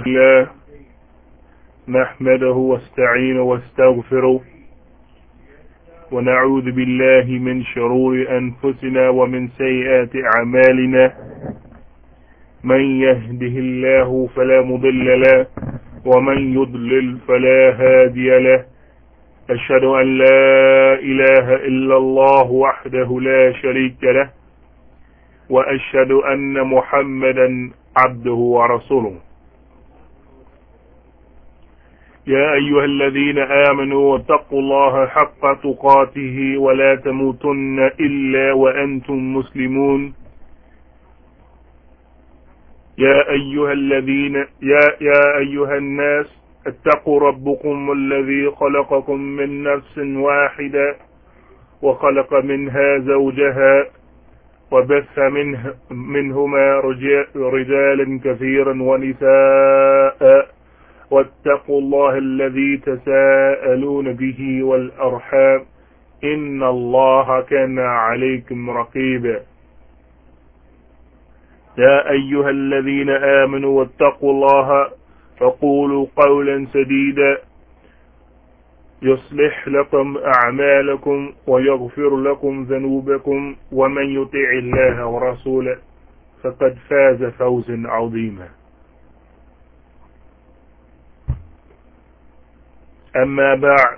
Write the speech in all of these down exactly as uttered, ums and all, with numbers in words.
الله نحمده واستعينه واستغفره ونعوذ بالله من شرور أنفسنا ومن سيئات أعمالنا من يهده الله فلا مضل له ومن يضلل فلا هادي له أشهد أن لا إله إلا الله وحده لا شريك له وأشهد أن محمدا عبده ورسوله. يا أيها الذين آمنوا واتقوا الله حق تقاته ولا تموتن إلا وأنتم مسلمون. يا أيها الذين يا يا أيها الناس اتقوا ربكم الذي خلقكم من نفس واحدة وخلق منها زوجها وبث منه منهما رجالا كثيرا ونساء واتقوا الله الذي تساءلون به والأرحام إن الله كان عليكم رقيبا. يا أيها الذين آمنوا واتقوا الله فقولوا قولا سديدا يصلح لكم أعمالكم ويغفر لكم ذنوبكم ومن يطع الله ورسوله فقد فاز فوزا عظيما. أما بعد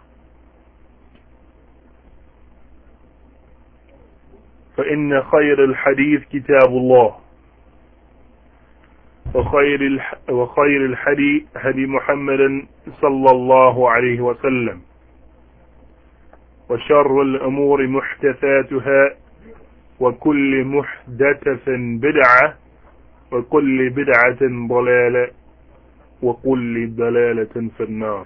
فإن خير الحديث كتاب الله وخير الح... وخير الحدي هدي محمد صلى الله عليه وسلم وشر الأمور محدثاتها وكل محدثة بدعة وكل بدعة ضلالة وكل ضلالة في النار.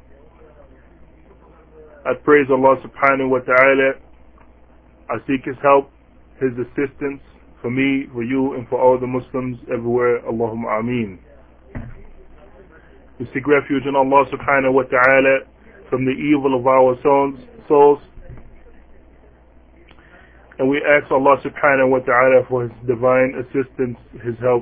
I praise Allah subhanahu wa ta'ala. I seek His help, His assistance for me, for you, and for all the Muslims everywhere. Allahumma ameen. We seek refuge in Allah subhanahu wa ta'ala from the evil of our souls. And we ask Allah subhanahu wa ta'ala for His divine assistance, His help.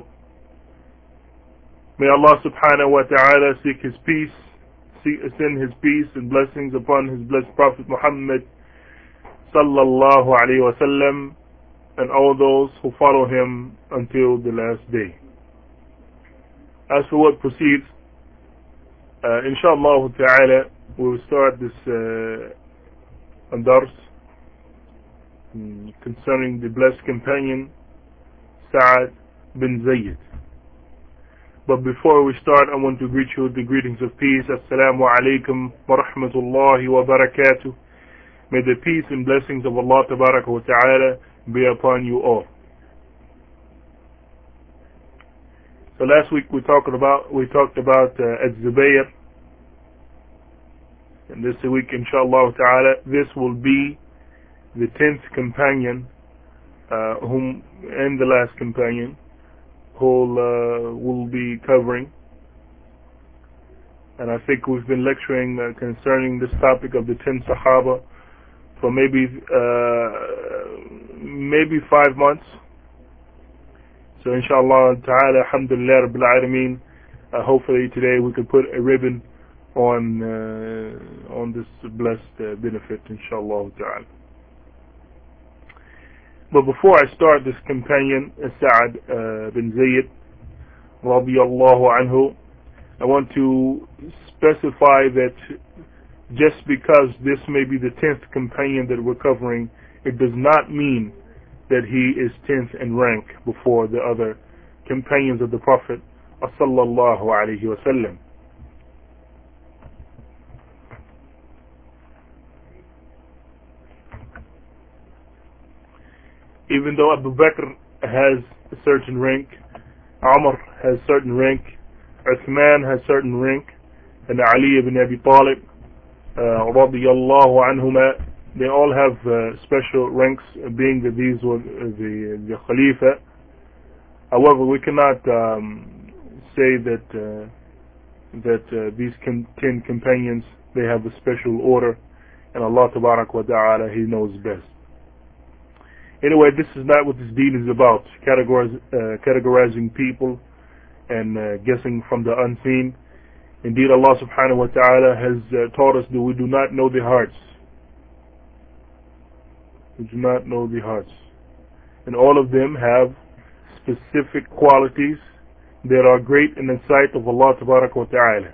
May Allah subhanahu wa ta'ala seek His peace, send His peace and blessings upon His blessed Prophet Muhammad sallallahu alayhi wa sallam and all those who follow him until the last day. As for what proceeds, uh, inshallah ta'ala, we will start this uh, dars concerning the blessed companion Sa'ad bin Zayd. But before we start, I want to greet you with the greetings of peace. Assalamu alaikum wa rahmatullahi wa barakatuh. May the peace and blessings of Allah tabaraka wa ta'ala be upon you all. So last week we talked about we talked about uh, Az-Zubayr, and this week inshallah ta'ala this will be the tenth companion, uh, whom and the last companion who uh, will be covering. And I think we've been lecturing uh, concerning this topic of the ten Sahaba for maybe uh, maybe five months. So inshallah ta'ala, alhamdulillah rabbil alameen, uh, hopefully today we can put a ribbon on uh, on this blessed uh, benefit, inshallah ta'ala. But before I start this companion, Sa'ad uh, bin Zayd radiyallahu anhu, I want to specify that just because this may be the tenth companion that we're covering, it does not mean that he is tenth in rank before the other companions of the Prophet sallallahu alaihi wasallam. Even though Abu Bakr has a certain rank, Umar has certain rank, Uthman has certain rank, and Ali ibn Abi Talib uh, radiyallahu anhuma, they all have uh, special ranks, being that these were the, the Khalifa. However, we cannot um, say that uh, that uh, these com- ten companions, they have a special order, and Allah tabarak wa ta'ala, He knows best. Anyway, this is not what this deen is about, categorize, uh, categorizing people and uh, guessing from the unseen. Indeed, Allah subhanahu wa ta'ala has uh, taught us that we do not know the hearts. We do not know the hearts. And all of them have specific qualities that are great in the sight of Allah tabarak wa ta'ala.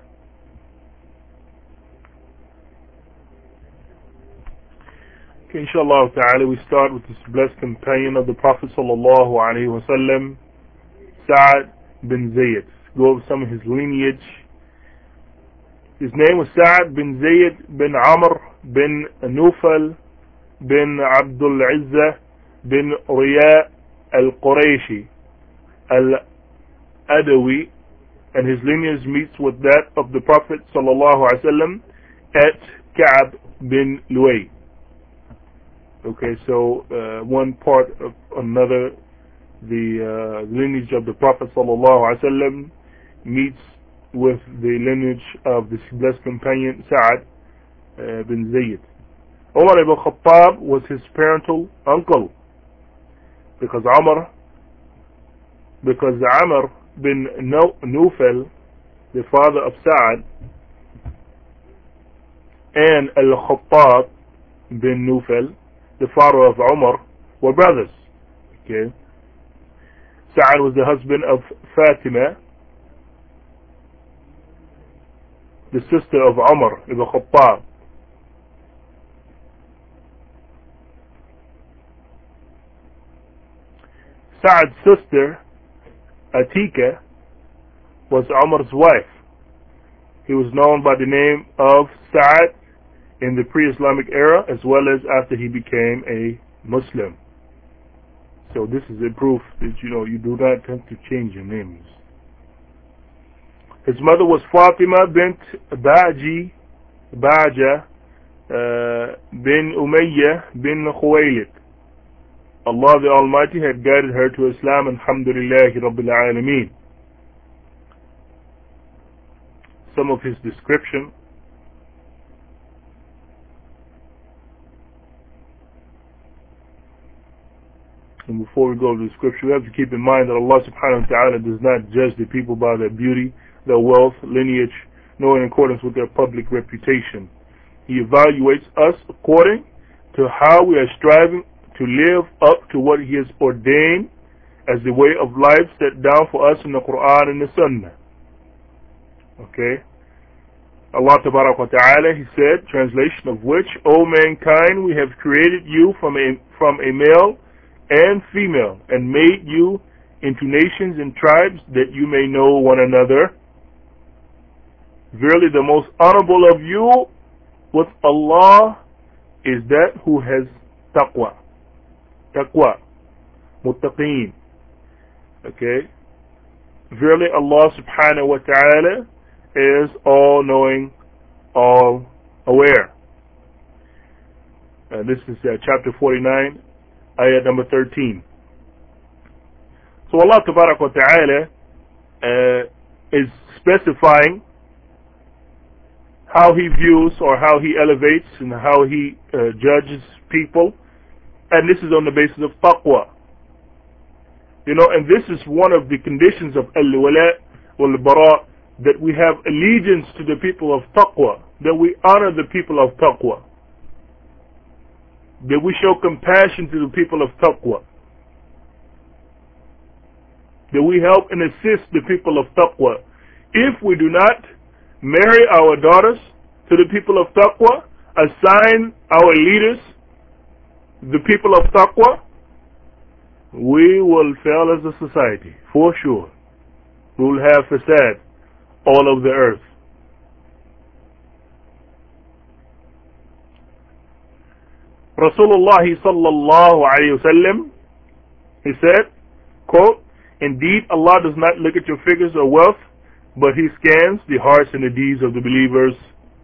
Okay, inshallah ta'ala, we start with this blessed companion of the Prophet sallallahu alayhi wa sallam, Sa'ad bin Zayd. Go over some of his lineage. His name was Sa'ad bin Zayd bin Amr bin Nufal bin Abdul Izzah bin Riya al-Qurayshi al-Adawi, and his lineage meets with that of the Prophet sallallahu alaihi wasallam at Ka'b bin Luay. Okay, so uh, one part of another, the uh, lineage of the Prophet sallallahu alaihi wasallam meets with the lineage of this blessed companion Sa'ad uh, bin Zayd. Umar ibn Khattab was his parental uncle, because Umar, because Amr bin Nufal, the father of Sa'ad, and Al-Khattab bin Nufal, the father of Umar, were brothers. Okay, Sa'ad was the husband of Fatima, the sister of Umar ibn Khattab. Sa'ad's sister, Atika, was Umar's wife. He was known by the name of Sa'ad in the pre-Islamic era, as well as after he became a Muslim. So this is a proof that, you know, you do not have to change your names. His mother was Fatima bint Baji, Baja uh, bin Umayyah bin Khuwaylid. Allah the Almighty had guided her to Islam, alhamdulillahi rabbil alameen. Some of his description. And before we go to the scripture, we have to keep in mind that Allah subhanahu wa ta'ala does not judge the people by their beauty, their wealth, lineage, nor in accordance with their public reputation. He evaluates us according to how we are striving to live up to what He has ordained as the way of life set down for us in the Quran and the Sunnah. Okay? Allah Tabarak wa Ta'ala, He said, translation of which, O mankind, we have created you from a, from a male and female, and made you into nations and tribes that you may know one another. Verily the most honorable of you with Allah is that who has taqwa. Taqwa. Muttaqeen. Okay? Verily Allah subhanahu wa ta'ala is all knowing, all aware. Uh, this is uh, chapter forty-nine, ayat number thirteen. So Allah tabarak wa ta'ala uh, is specifying how He views or how He elevates and how He uh, judges people. And this is on the basis of taqwa. You know, and this is one of the conditions of al-wala wal-bara, that we have allegiance to the people of taqwa, that we honor the people of taqwa, that we show compassion to the people of taqwa, that we help and assist the people of taqwa. If we do not marry our daughters to the people of taqwa, assign our leaders the people of taqwa, we will fail as a society, for sure. We will have fasad all over the earth. Rasulullah sallallahu alayhi wa sallam, he said, quote, indeed Allah does not look at your figures or wealth, but He scans the hearts and the deeds of the believers.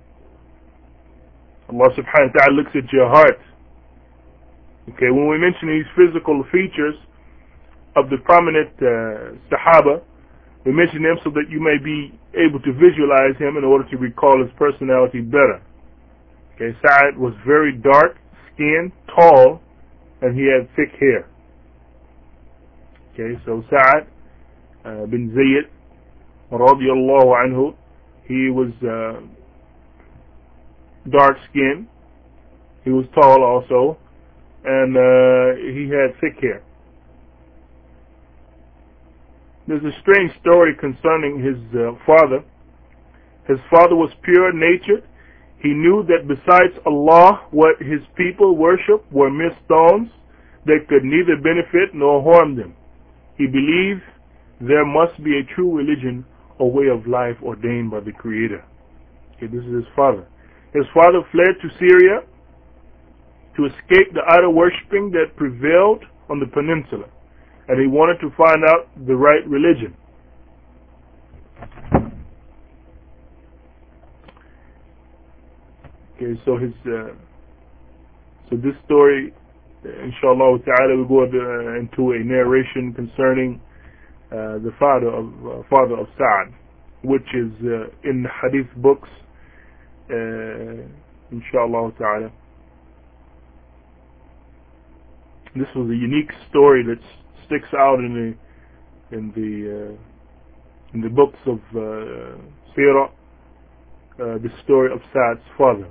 Allah subhanahu wa ta'ala looks at your heart. Okay, when we mention these physical features of the prominent uh, Sahaba, we mention them so that you may be able to visualize him in order to recall his personality better. Okay, Sa'ad was very dark skinned, tall, and he had thick hair. Okay, so Sa'ad uh, bin Zayd radiallahu anhu, he was uh, dark skinned, he was tall also, and uh, he had thick hair. There's a strange story concerning his uh, father. His father was pure natured. He knew that besides Allah, what his people worship were mere stones that could neither benefit nor harm them. He believed there must be a true religion or way of life ordained by the Creator. Okay, this is his father. His father fled to Syria to escape the idol worshipping that prevailed on the peninsula, and he wanted to find out the right religion. Okay, so his, uh, so this story, inshallah ta'ala, we go into a narration concerning uh, the father of uh, father of Sa'd, which is uh, in the hadith books, uh, inshallah ta'ala. This was a unique story that sticks out in the in the uh, in the books of uh, Sirah, uh, the story of Sa'd's father.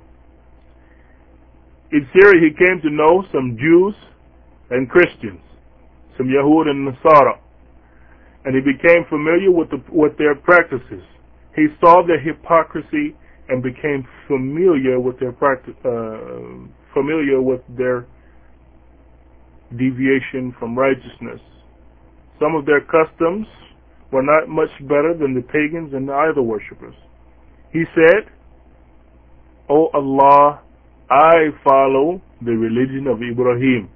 In Syria, he came to know some Jews and Christians, some Yahud and Nasara, and he became familiar with the, with their practices. He saw their hypocrisy and became familiar with their practice, uh, familiar with their deviation from righteousness. Some of their customs were not much better than the pagans and the idol worshippers. He said, "O Allah, I follow the religion of Ibrahim."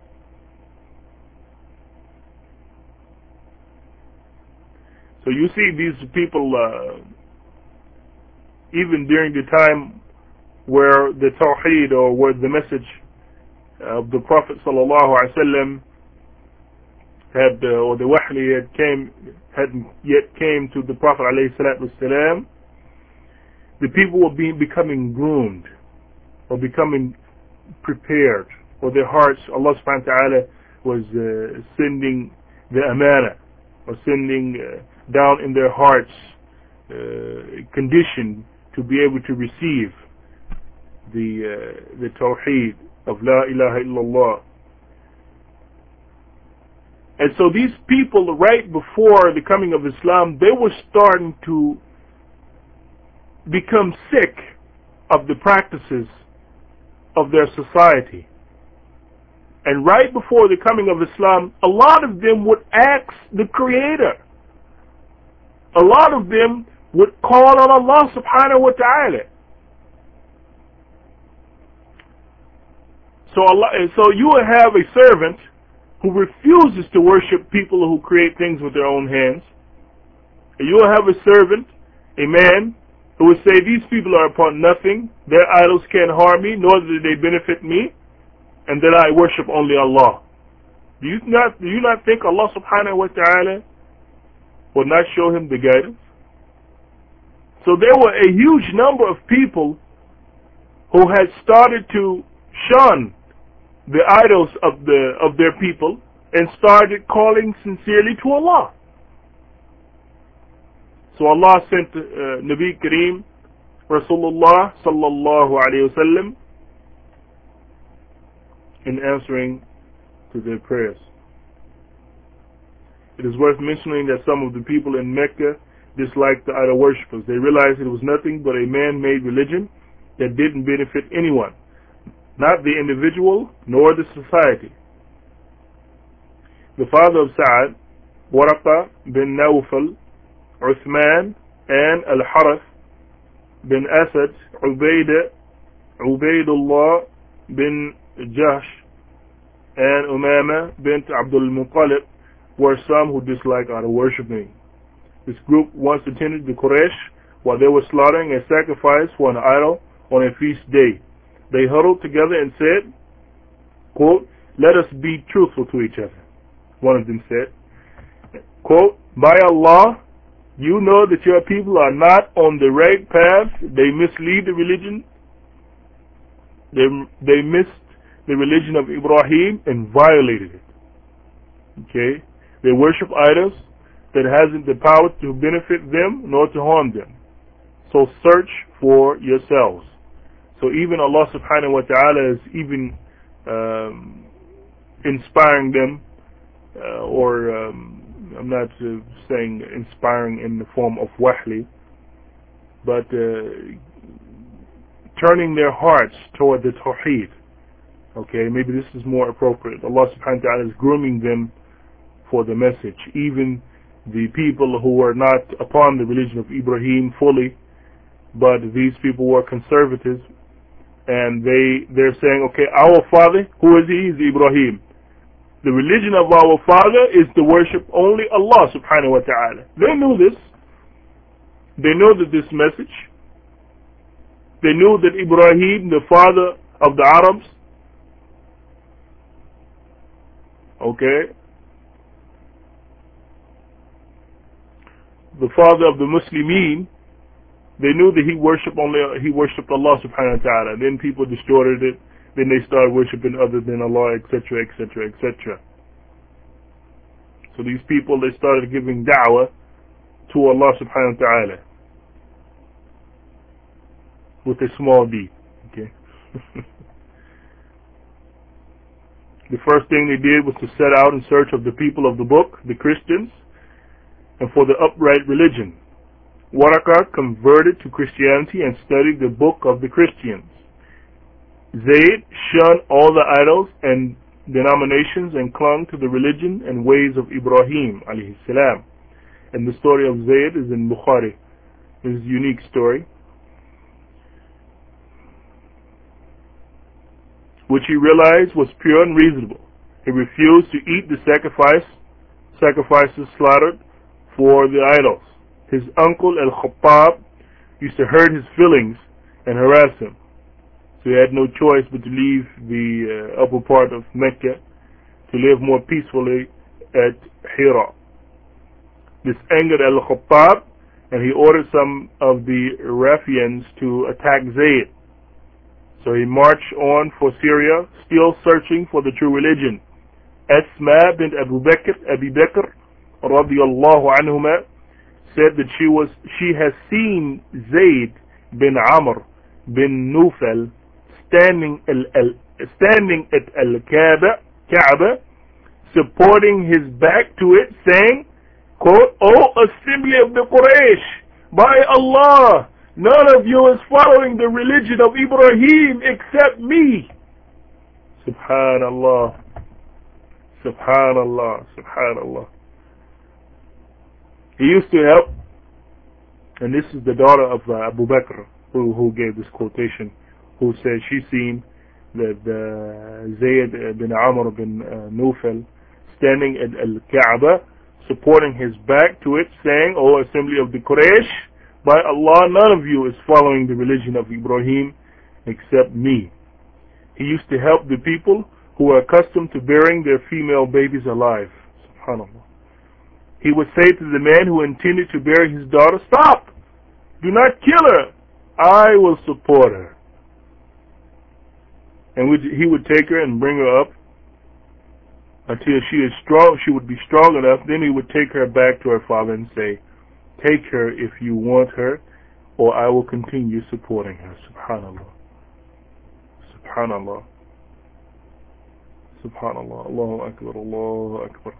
So you see these people, uh, even during the time where the Tawheed, or where the message of the Prophet sallallahu alaihi wasallam had, uh, or the Wahy had came, hadn't yet came to the Prophet alayhi salatu wasalam, the people were being becoming groomed, or becoming prepared, or their hearts, Allah subhanahu wa ta'ala was uh, sending the amana, or sending uh, down in their hearts uh, condition to be able to receive the uh, the tawheed of La ilaha illallah. And so these people, right before the coming of Islam, they were starting to become sick of the practices of their society. And right before the coming of Islam, a lot of them would ask the Creator. A lot of them would call on Allah subhanahu wa ta'ala. So Allah, so you will have a servant who refuses to worship people who create things with their own hands. And you will have a servant, a man, who would say, these people are upon nothing, their idols can't harm me, nor do they benefit me, and that I worship only Allah. Do you not, do you not think Allah subhanahu wa ta'ala will not show him the guidance? So there were a huge number of people who had started to shun the idols of the of their people and started calling sincerely to Allah. So Allah sent uh, Nabi Kareem Rasulullah sallallahu alayhi wa sallam in answering to their prayers. It is worth mentioning that some of the people in Mecca disliked the idol worshippers. They realized it was nothing but a man-made religion that didn't benefit anyone, not the individual nor the society. The father of Sa'd, Waraqa bin Nawfal, Uthman, and Al-Harith bin Asad, Ubaidah, Ubaidullah bin Jahsh, and Umama bint Abdul Muttalib were some who disliked idol worshipping. This group once attended the Quraysh while they were slaughtering a sacrifice for an idol on a feast day. They huddled together and said, quote, "Let us be truthful to each other." One of them said, quote, "By Allah, you know that your people are not on the right path. They mislead the religion. They, they missed the religion of Ibrahim and violated it." Okay? They worship idols that hasn't the power to benefit them nor to harm them. So search for yourselves. So even Allah subhanahu wa ta'ala is even um, inspiring them, uh, or um, I'm not uh, saying inspiring in the form of wahli, but uh, turning their hearts toward the tawheed. Okay, maybe this is more appropriate. Allah subhanahu wa ta'ala is grooming them for the message. Even the people who were not upon the religion of Ibrahim fully, but these people were conservatives, and they, they're saying, okay, our father, who is he? He's Ibrahim. The religion of our father is to worship only Allah subhanahu wa ta'ala. They knew this. They knew that this message. They knew that Ibrahim, the father of the Arabs, okay, the father of the Muslimin, they knew that he worshipped only he worshipped Allah subhanahu wa ta'ala. Then people distorted it. Then they started worshipping other than Allah, et cetera, et cetera, et cetera. So these people, they started giving da'wah to Allah subhanahu wa ta'ala with a small d. Okay. The first thing they did was to set out in search of the people of the book, the Christians, and for the upright religion. Waraqah converted to Christianity and studied the book of the Christians. Zayd shunned all the idols and denominations and clung to the religion and ways of Ibrahim alayhi salam. And the story of Zayd is in Bukhari. It's a unique story, which he realized was pure and reasonable. He refused to eat the sacrifice, sacrifices slaughtered for the idols. His uncle Al-Khattab used to hurt his feelings and harass him. So he had no choice but to leave the uh, upper part of Mecca to live more peacefully at Hira. This angered Al-Khattab, and he ordered some of the Rafians to attack Zayd. So he marched on for Syria, still searching for the true religion. Asma bint Abu Bakr, Abi Bakr, radiyallahu anhuma, said that she was she has seen Zayd bin Amr bin Nufal standing al, al, standing at Al-Kaaba, Kaaba, supporting his back to it, saying, quote, "O assembly of the Quraysh, by Allah, none of you is following the religion of Ibrahim except me." Subhanallah. Subhanallah. Subhanallah. He used to help, and this is the daughter of uh, Abu Bakr who, who gave this quotation, who said she seen that uh, Zayd bin Amr bin uh, Nufal standing at Al-Kaaba, supporting his back to it, saying, "O assembly of the Quraysh, by Allah, none of you is following the religion of Ibrahim except me." He used to help the people who were accustomed to burying their female babies alive. Subhanallah. He would say to the man who intended to bury his daughter, "Stop! Do not kill her. I will support her." And he would take her and bring her up until she is strong. She would be strong enough. Then he would take her back to her father and say, "Take her if you want her, or I will continue supporting her." Subhanallah. Subhanallah. Subhanallah. Allahu Akbar. Allahu Akbar.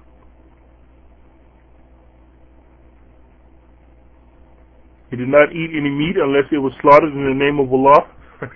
He did not eat any meat unless it was slaughtered in the name of Allah.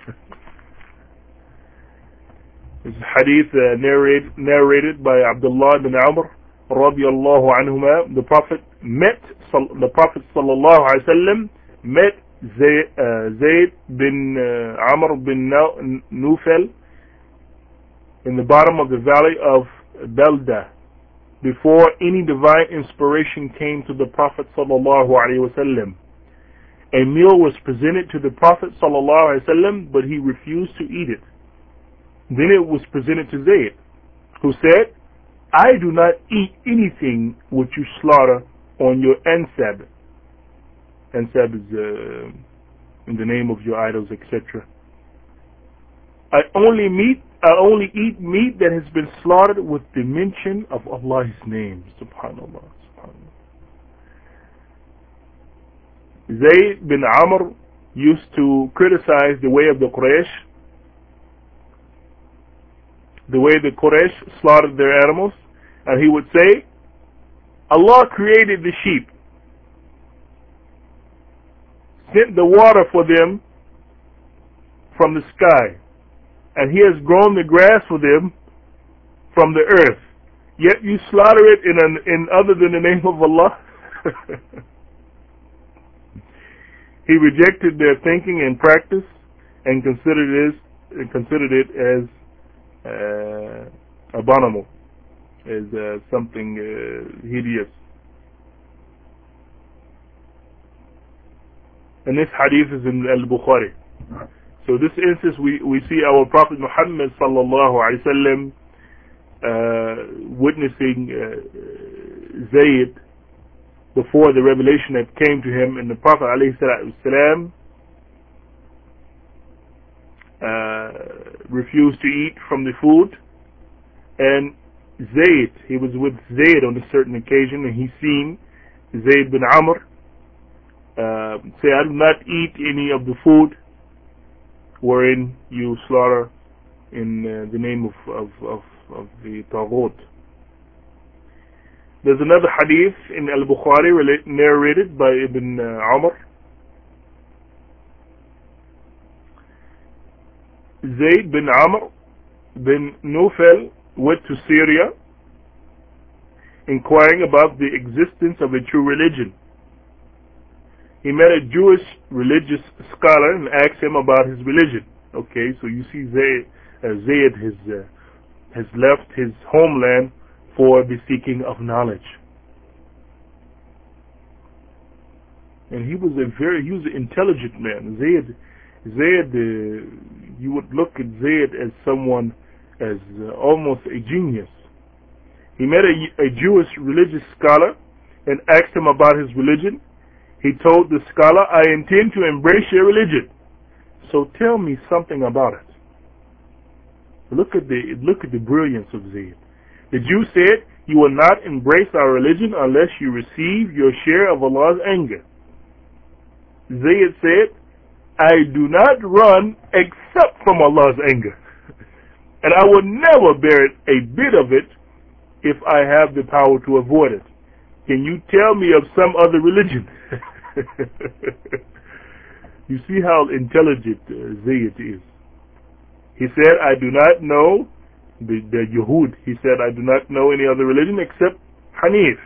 This is hadith uh, narrated, narrated by Abdullah bin Amr radiyallahu anhuma. The Prophet met, the Prophet sallallahu alaihi wasallam met Zayd, uh, Zayd bin uh, Amr bin Nufal in the bottom of the valley of Balda before any divine inspiration came to the Prophet sallallahu alaihi wasallam. A meal was presented to the Prophet sallallahu alaihi wasallam, but he refused to eat it. Then it was presented to Zayd, who said, "I do not eat anything which you slaughter on your ansab." Ansab is uh, in the name of your idols, et cetera. I only meat, I only eat meat that has been slaughtered with the mention of Allah's name. Subhanallah. Subhanallah. Zayd bin Amr used to criticize the way of the Quraysh, the way the Quraysh slaughtered their animals, and he would say, Allah created the sheep, sent the water for them from the sky, and He has grown the grass for them from the earth. Yet you slaughter it in, an, in other than the name of Allah. He rejected their thinking and practice and considered it, and considered it as uh, abominable, as uh, something uh, hideous. And this hadith is in Al-Bukhari. So this instance, we, we see our Prophet Muhammad sallallahu alaihi wasallam uh, witnessing uh, Zayd before the revelation that came to him, and the Prophet alayhi salatu wasalam uh, refused to eat from the food. And Zayd, he was with Zayd on a certain occasion, and he seen Zayd bin Amr uh, say, I do not eat any of the food wherein you slaughter in uh, the name of, of, of, of the Taghut. There's another hadith in Al-Bukhari narrated by Ibn uh, Umar. Zayd bin Amr bin Nufal went to Syria inquiring about the existence of a true religion. He met a Jewish religious scholar and asked him about his religion. Okay, so you see Zayd, uh, Zayd has, uh, has left his homeland for the seeking of knowledge. And he was a very, he was an intelligent man. Zayd, Zayd, uh, you would look at Zayd as someone, as uh, almost a genius. He met a, a Jewish religious scholar and asked him about his religion. He told the scholar, I intend to embrace your religion. So tell me something about it. Look at the, look at the brilliance of Zayd. The Jew said, you will not embrace our religion unless you receive your share of Allah's anger. Zayd said, I do not run except from Allah's anger. And I will never bear a bit of it if I have the power to avoid it. Can you tell me of some other religion? You see how intelligent uh, Zayd is. He said, I do not know the, the Yahud. He said, I do not know any other religion except Hanif.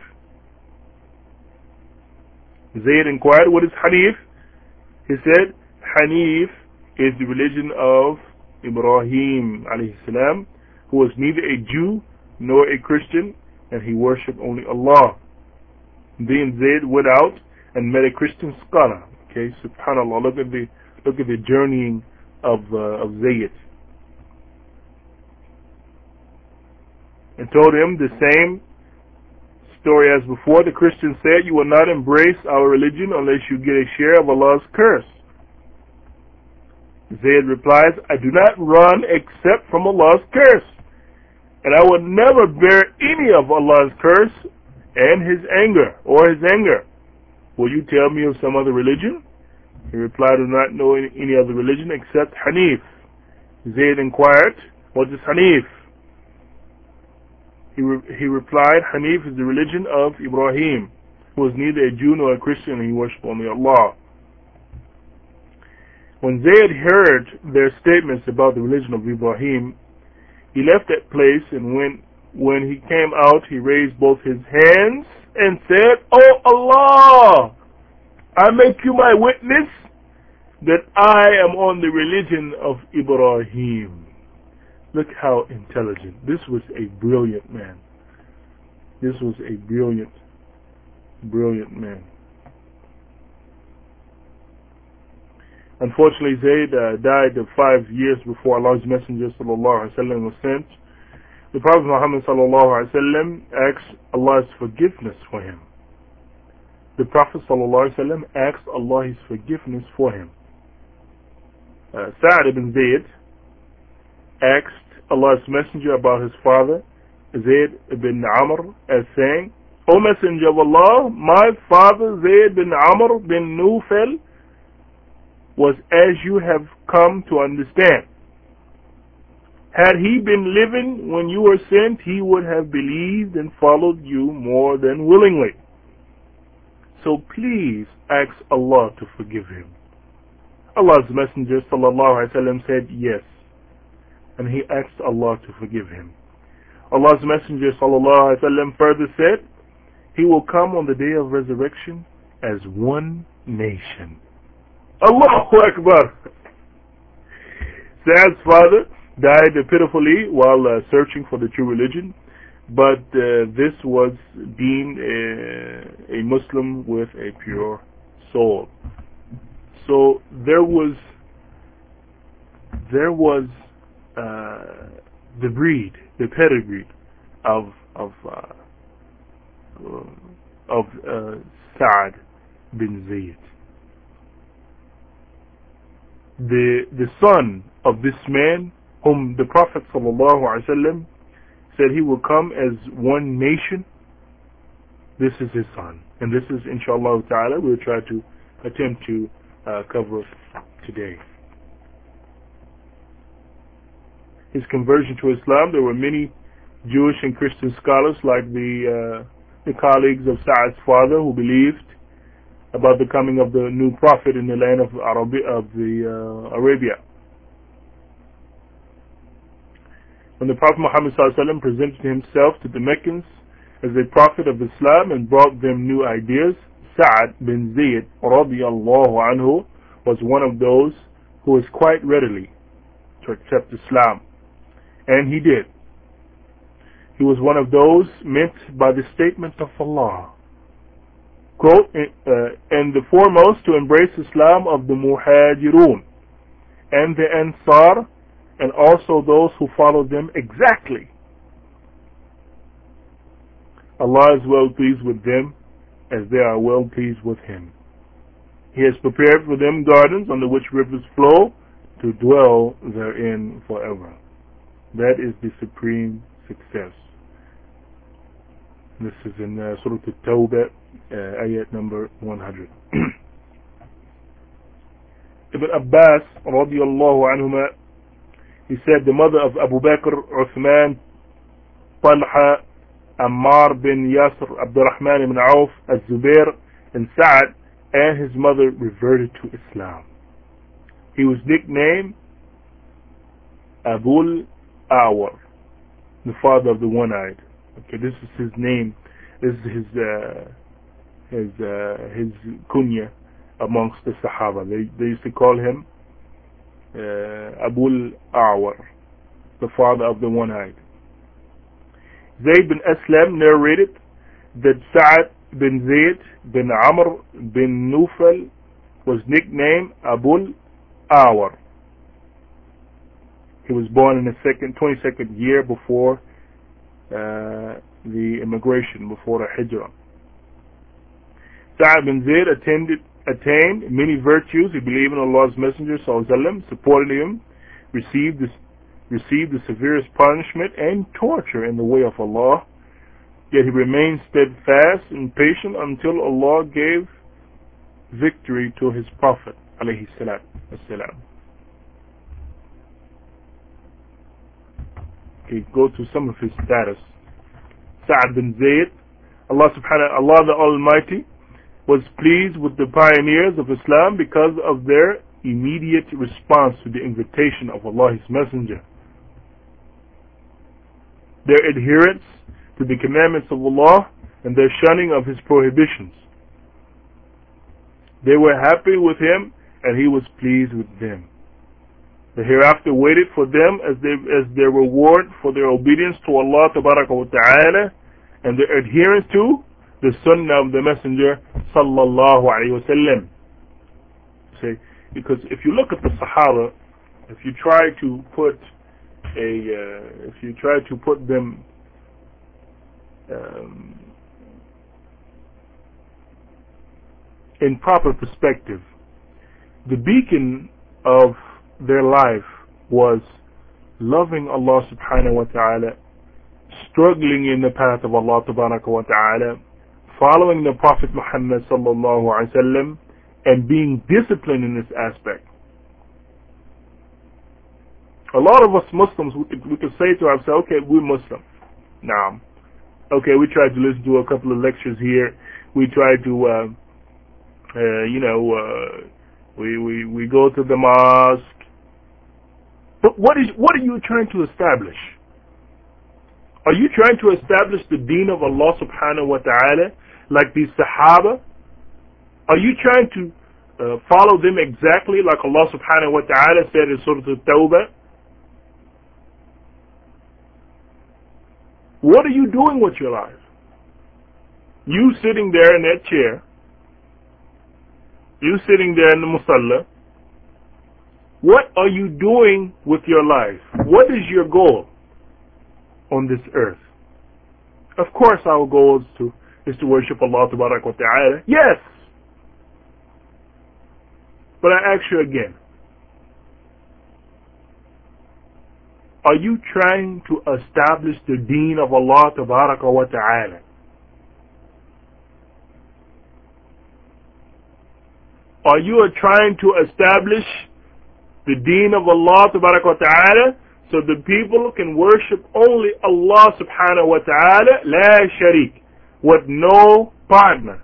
Zayd inquired, what is Hanif? He said, Hanif is the religion of Ibrahim alayhi salam, who was neither a Jew nor a Christian, and he worshipped only Allah. Then Zayd went out and met a Christian scholar. Okay, subhanallah, look at the look at the journeying of uh, of Zayd. And told him the same story as before. The Christian said, you will not embrace our religion unless you get a share of Allah's curse. Zayd replies, I do not run except from Allah's curse, and I will never bear any of Allah's curse and His anger, or His anger. Will you tell me of some other religion? He replied, I do not know any, any other religion except Hanif. Zayd inquired, what is Hanif? He, re he replied, Hanif is the religion of Ibrahim, who was neither a Jew nor a Christian, and he worshipped only Allah. When Zayd heard their statements about the religion of Ibrahim, he left that place, and when, when he came out, he raised both his hands and said, Oh Allah, I make you my witness that I am on the religion of Ibrahim. Look how intelligent. This was a brilliant man. This was a brilliant, brilliant man. Unfortunately, Zayd uh, died five years before Allah's Messenger sallallahu alaihi wasallam was sent. The Prophet Muhammad sallallahu alaihi wasallam asked Allah's forgiveness for him. The Prophet sallallahu alaihi wasallam asked Allah His forgiveness for him. Uh, Sa'd ibn Zayd asked Allah's Messenger about his father, Zayd ibn Amr, as saying, O Messenger of Allah, my father Zayd bin Amr bin Nufal was as you have come to understand. Had he been living when you were sent, he would have believed and followed you more than willingly. So please ask Allah to forgive him. Allah's Messenger sallallahu alaihi wasallam said yes, and he asked Allah to forgive him. Allah's Messenger sallallahu alaihi wasallam further said, he will come on the day of resurrection as one nation. Allahu Akbar. Saad's father died pitifully while uh, searching for the true religion, but uh, this was deemed a, a Muslim with a pure soul. So there was there was uh, the breed, the pedigree of of uh, of uh, Sa'ad bin Zayd. The the son of this man, whom the Prophet sallallahu alaihi wasallam said he will come as one nation, this is his son, and this is inshallah ta'ala we'll try to attempt to uh, cover today. His conversion to Islam, there were many Jewish and Christian scholars like the uh, the colleagues of Sa'ad's father who believed about the coming of the new prophet in the land of Arabi, of the uh, Arabia. When the Prophet Muhammad sallallahu alaihi wasallam presented himself to the Meccans as a prophet of Islam and brought them new ideas, Sa'ad bin Zayd radiyallahu anhu was one of those who was quite readily to accept Islam, and he did. He was one of those meant by the statement of Allah, quote, uh, and the foremost to embrace Islam of the Muhajirun and the Ansar, and also those who followed them exactly. Allah is well pleased with them as they are well pleased with Him. He has prepared for them gardens under which rivers flow to dwell therein forever. That is the supreme success. This is in uh, Surah At-Tawbah, uh, ayat number one hundred. Ibn Abbas radiyallahu anhuma, he said the mother of Abu Bakr, Uthman, Talha, Ammar bin Yasir, Abdurrahman ibn Auf, Az-Zubair, and Sa'ad, and his mother reverted to Islam. He was nicknamed Abul Awar, the father of the one-eyed. Okay, this is his name. This is his uh, his uh, his kunya amongst the Sahaba. They they used to call him uh, Abul Awar, the father of the one-eyed. Zayd bin Aslam narrated that Sa'ad bin Zayd bin Amr bin Nufal was nicknamed Abul Awar. He was born in the second, twenty-second year before uh, the immigration, before the Hijrah. Sa'ad bin Zayd attended, attained many virtues. He believed in Allah's Messenger sallallahu alaihi wasallam, supported him, received the, received the severest punishment and torture in the way of Allah. Yet he remained steadfast and patient until Allah gave victory to his Prophet alayhi salatu wassalam. Okay, go to some of his status. Sa'ad bin Zayd, Allah subhanahu Allah the Almighty was pleased with the pioneers of Islam because of their immediate response to the invitation of Allah His Messenger, their adherence to the commandments of Allah, and their shunning of His prohibitions. They were happy with him and he was pleased with them. The hereafter waited for them as, they, as their reward for their obedience to Allah Tabaraka wa Ta'ala and their adherence to the Sunnah of the Messenger Sallallahu Alaihi Wasallam. See, because if you look at the Sahaba, if you try to put a, uh, if you try to put them um, in proper perspective, the beacon of their life was loving Allah subhanahu wa ta'ala, struggling in the path of Allah tabaraka wa ta'ala, following the Prophet Muhammad sallallahu alaihi wasallam and being disciplined in this aspect. A lot of us Muslims, we could, we could say to ourselves, okay, we're Muslim. Now, okay, we tried to listen to a couple of lectures here. We tried to, uh, uh, you know, uh, we, we, we go to the mosque. But what is, what are you trying to establish? Are you trying to establish the deen of Allah subhanahu wa ta'ala like these Sahaba? Are you trying to uh, follow them exactly like Allah subhanahu wa ta'ala said in Surah At-Tawbah? What are you doing with your life? You sitting there in that chair, you sitting there in the musalla, what are you doing with your life? What is your goal on this earth? Of course our goal is to, is to worship Allah Tabarak wa Ta'ala. Yes! But I ask you again, are you trying to establish the deen of Allah Tabarak wa Ta'ala? Are you trying to establish the deen of Allah Tabarak wa Ta'ala so the people can worship only Allah Subhanahu wa Ta'ala, la sharik, with no partner?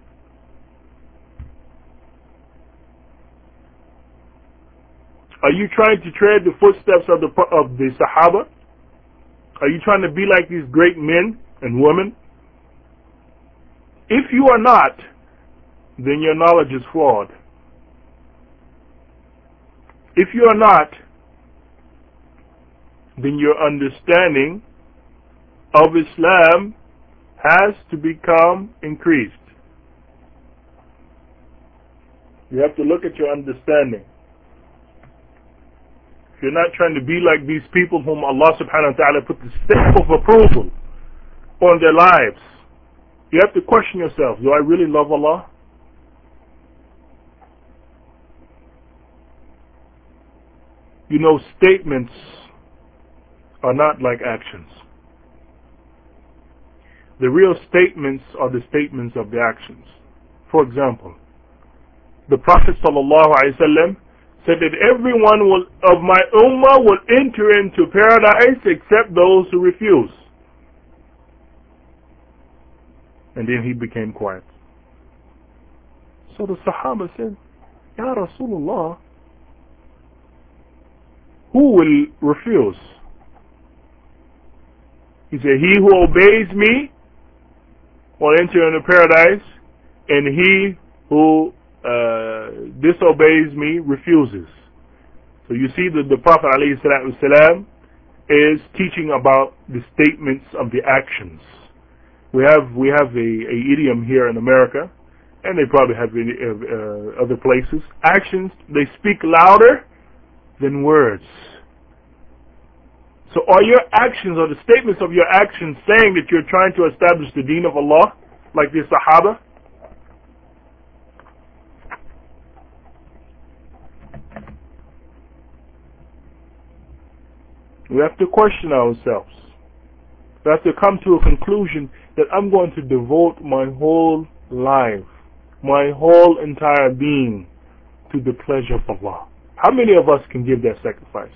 Are you trying to tread the footsteps of the of the Sahaba? Are you trying to be like these great men and women? If you are not, then your knowledge is flawed. If you are not, then your understanding of Islam has to become increased. You have to look at your understanding. If you're not trying to be like these people whom Allah subhanahu wa ta'ala put the stamp of approval on their lives, you have to question yourself, do I really love Allah? You know, statements are not like actions. The real statements are the statements of the actions. For example, the Prophet sallallahu alaihi wasallam said that everyone will, of my ummah will enter into paradise except those who refuse. And then he became quiet. So the Sahaba said, Ya Rasulullah, who will refuse? He said, he who obeys me will enter into paradise, and he who uh, disobeys me refuses. So you see that the Prophet ﷺ is teaching about the statements of the actions. We have we have a, a idiom here in America, and they probably have in uh, other places. Actions, they speak louder than words. So are your actions or the statements of your actions saying that you're trying to establish the deen of Allah like the Sahaba? We have to question ourselves. We have to come to a conclusion that I'm going to devote my whole life, my whole entire being to the pleasure of Allah. How many of us can give that sacrifice?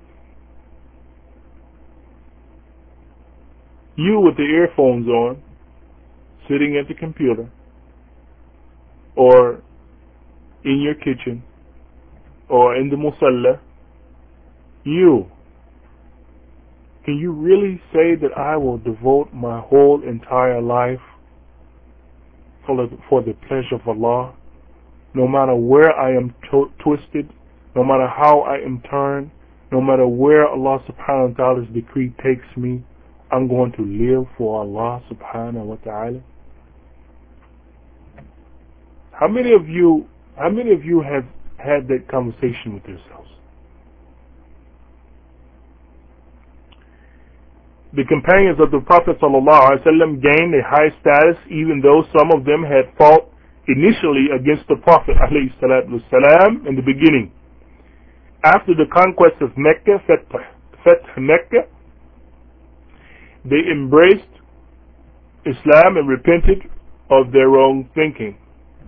You with the earphones on, sitting at the computer, or in your kitchen, or in the musalla, you, can you really say that I will devote my whole entire life for the, for the pleasure of Allah, no matter where I am to- twisted, no matter how I am turned, no matter where Allah subhanahu wa ta'ala's decree takes me, I'm going to live for Allah subhanahu wa ta'ala? How many of you, how many of you have had that conversation with yourselves? The companions of the Prophet sallallahu alaihi wasallam gained a high status, even though some of them had fought initially against the Prophet alayhi salatu wasalam in the beginning. After the conquest of Mecca, Fath Mecca, they embraced Islam and repented of their own thinking.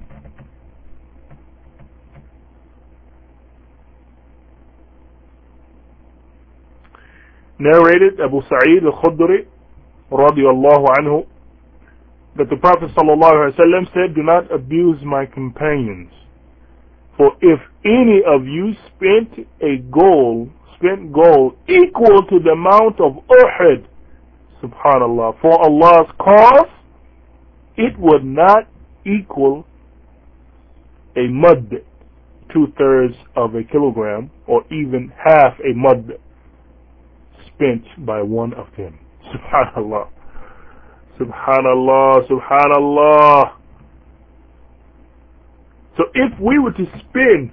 Narrated Abu Sa'id al-Khudri radiyallahu anhu that the Prophet sallallahu alaihi wasallam said, "Do not abuse my companions, for if any of you spent a gold, spent gold equal to the amount of Uhud, subhanallah, for Allah's cause, it would not equal a mud, two-thirds of a kilogram, or even half a mud spent by one of them." Subhanallah. Subhanallah, subhanallah. So if we were to spend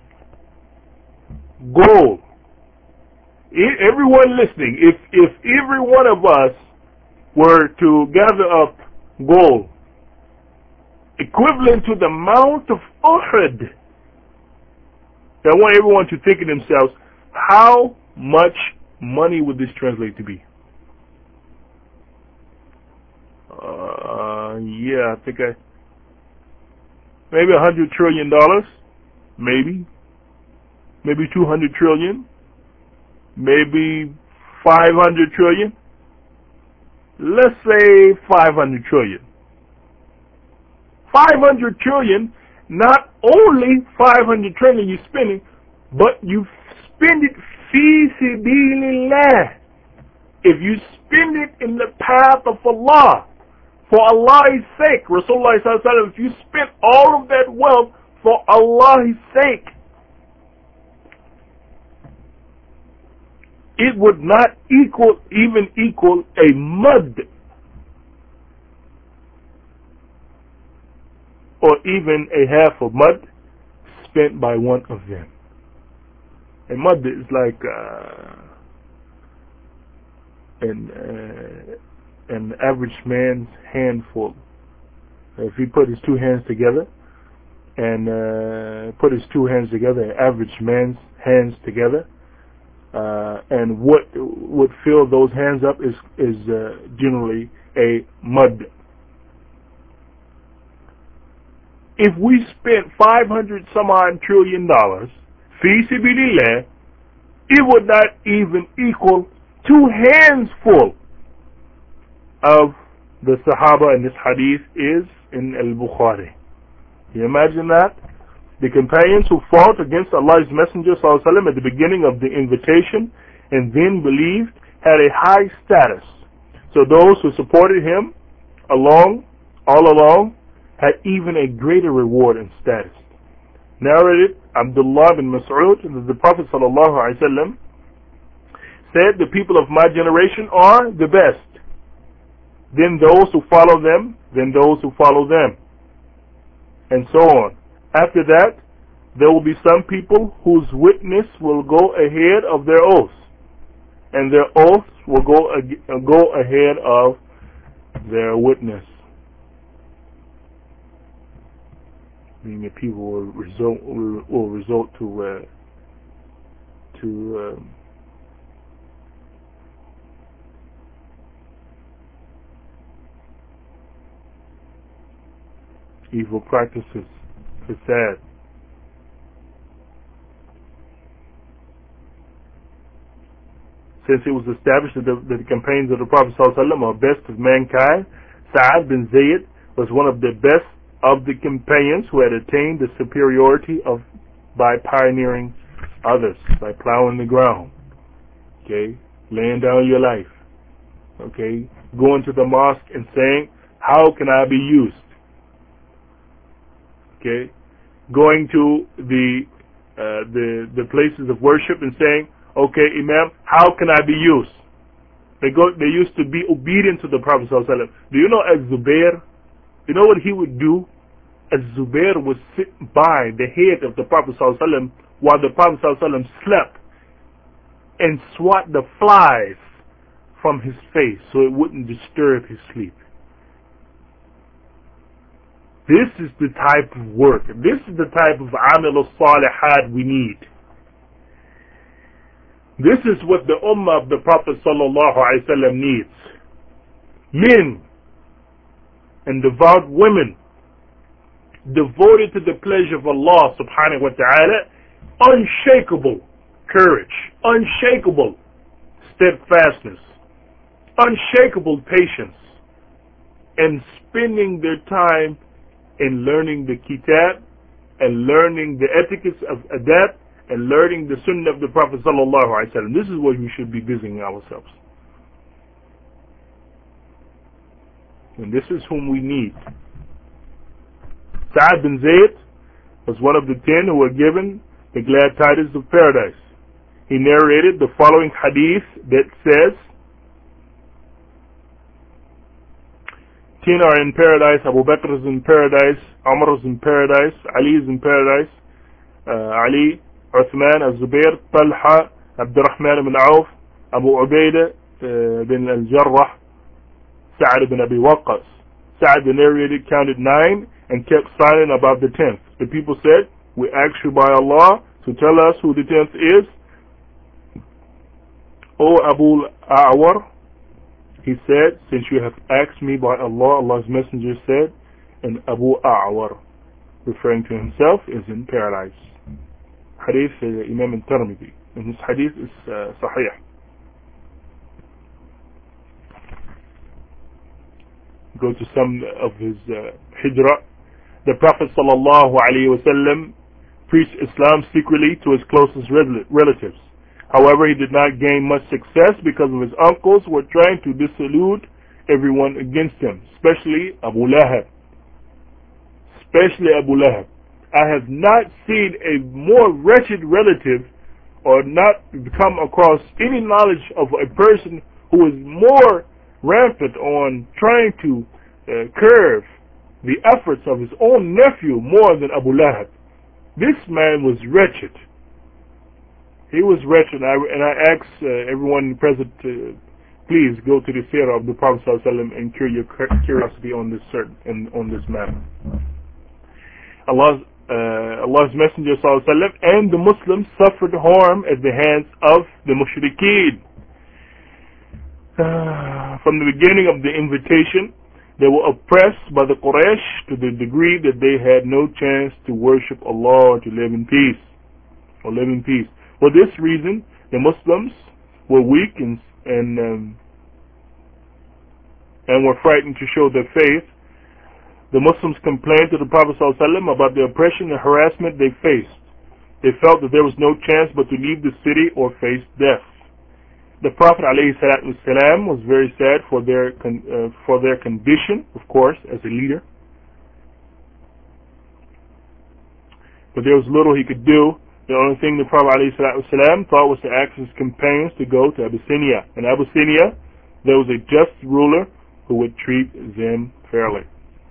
gold, everyone listening, if, if every one of us were to gather up gold equivalent to the amount of Uhud, I want everyone to think of themselves, how much money would this translate to be? Uh, yeah, I think I, maybe a hundred trillion dollars, maybe, maybe two hundred trillion, maybe five hundred trillion. Let's say five hundred trillion. Five hundred trillion. Not only five hundred trillion you're spending, but you spend it fi sabilillah. If you spend it in the path of Allah, for Allah's sake, Rasulullah sallallahu alaihi wasallam, if you spend all of that wealth for Allah's sake, it would not equal, even equal a mud, or even a half of mud spent by one of them. A mud is like uh, an uh, an average man's handful. If he put his two hands together and uh, put his two hands together, an average man's hands together, uh, and what would fill those hands up is is uh, generally a mud. If we spent five hundred some odd trillion dollars, fi sabilillah, it would not even equal two hands full of the Sahaba, and this hadith is in Al-Bukhari. Can you imagine that? The companions who fought against Allah's Messenger sallallahu alaihi wasallam at the beginning of the invitation and then believed had a high status. So those who supported him along, all along, had even a greater reward and status. Narrated Abdullah bin Mas'ud that the Prophet sallallahu alaihi wasallam said, "The people of my generation are the best, then those who follow them, then those who follow them, and so on. After that, there will be some people whose witness will go ahead of their oaths, and their oaths will go ag go ahead of their witness." Meaning that people will result will, will result to uh, to um, evil practices, fasad. Since it was established that the, that the companions of the Prophet ﷺ are best of mankind, Sa'ad bin Zayd was one of the best of the companions who had attained the superiority of by pioneering others, by plowing the ground, okay, laying down your life, okay, going to the mosque and saying, "How can I be used?" Okay, going to the uh, the the places of worship and saying, "Okay, Imam, how can I be used?" They go. They used to be obedient to the Prophet sallallahu alaihi wasallam. Do you know Az-Zubair? You know what he would do? Az-Zubair would sit by the head of the Prophet sallallahu alaihi wasallam while the Prophet sallallahu alaihi wasallam slept and swat the flies from his face so it wouldn't disturb his sleep. This is the type of work. This is the type of amal al-salihat we need. This is what the ummah of the Prophet sallallahu alaihi wasallam needs. Men and devout women devoted to the pleasure of Allah subhanahu wa ta'ala, unshakable courage, unshakable steadfastness, unshakable patience, and spending their time in learning the kitab and learning the etiquettes of adab and learning the sunnah of the Prophet sallallahu alaihi wasallam. This is what we should be busying ourselves. And this is whom we need. Sa'ad bin Zayd was one of the ten who were given the glad tidings of paradise. He narrated the following hadith that says, ten are in paradise, Abu Bakr is in paradise, Umar is in paradise, Ali is in paradise, uh, Ali, Uthman, Az-Zubair, Talha, Abdurrahman ibn Auf, Abu Ubaidah uh, bin al-Jarrah, Sa'ad ibn Abi Waqqas. Sa'ad the narrated counted nine and kept silent about the tenth. The people said, we ask you by Allah to tell us who the tenth is. O Abu A'war, he said, since you have asked me by Allah, Allah's messenger said, and Abu A'war, referring to himself, is in paradise. Hadith uh, Imam al-Tirmidhi. And this hadith is uh, sahih. Go to some of his uh, hijrah. The Prophet sallallahu alaihi wasallam preached Islam secretly to his closest relatives. However, he did not gain much success because of his uncles who were trying to dissuade everyone against him, especially Abu Lahab. Especially Abu Lahab. I have not seen a more wretched relative or not come across any knowledge of a person who is more rampant on trying to uh, curb the efforts of his own nephew more than Abu Lahab. This man was wretched. He was wretched, and I, and I ask uh, everyone present to please go to the seerah of the Prophet ﷺ and cure your curiosity on this certain and on this matter. Allah's uh, Allah's Messenger ﷺ and the Muslims suffered harm at the hands of the mushrikeen. Uh, from the beginning of the invitation, they were oppressed by the Quraysh to the degree that they had no chance to worship Allah or to live in peace. Or live in peace. For this reason, the Muslims were weak and and, um, and were frightened to show their faith. The Muslims complained to the Prophet ﷺ about the oppression and harassment they faced. They felt that there was no chance but to leave the city or face death. The Prophet ﷺ was very sad for their con uh, for their condition, of course, as a leader. But there was little he could do. The only thing the Prophet ﷺ thought was to ask his companions to go to Abyssinia. In Abyssinia, there was a just ruler who would treat them fairly.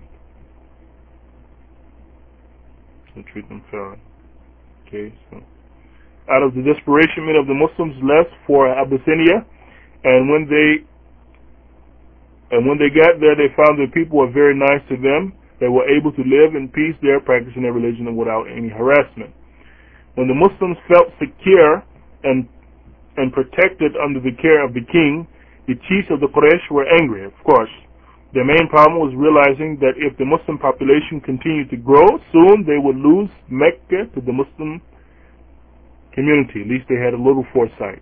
Would treat them fairly. Okay, so out of the desperation of the Muslims left for Abyssinia, and when they and when they got there, they found that people were very nice to them. They were able to live in peace there, practicing their religion without any harassment. When the Muslims felt secure and and protected under the care of the king, the chiefs of the Quraysh were angry, of course. Their main problem was realizing that if the Muslim population continued to grow, soon they would lose Mecca to the Muslim community. At least they had a little foresight.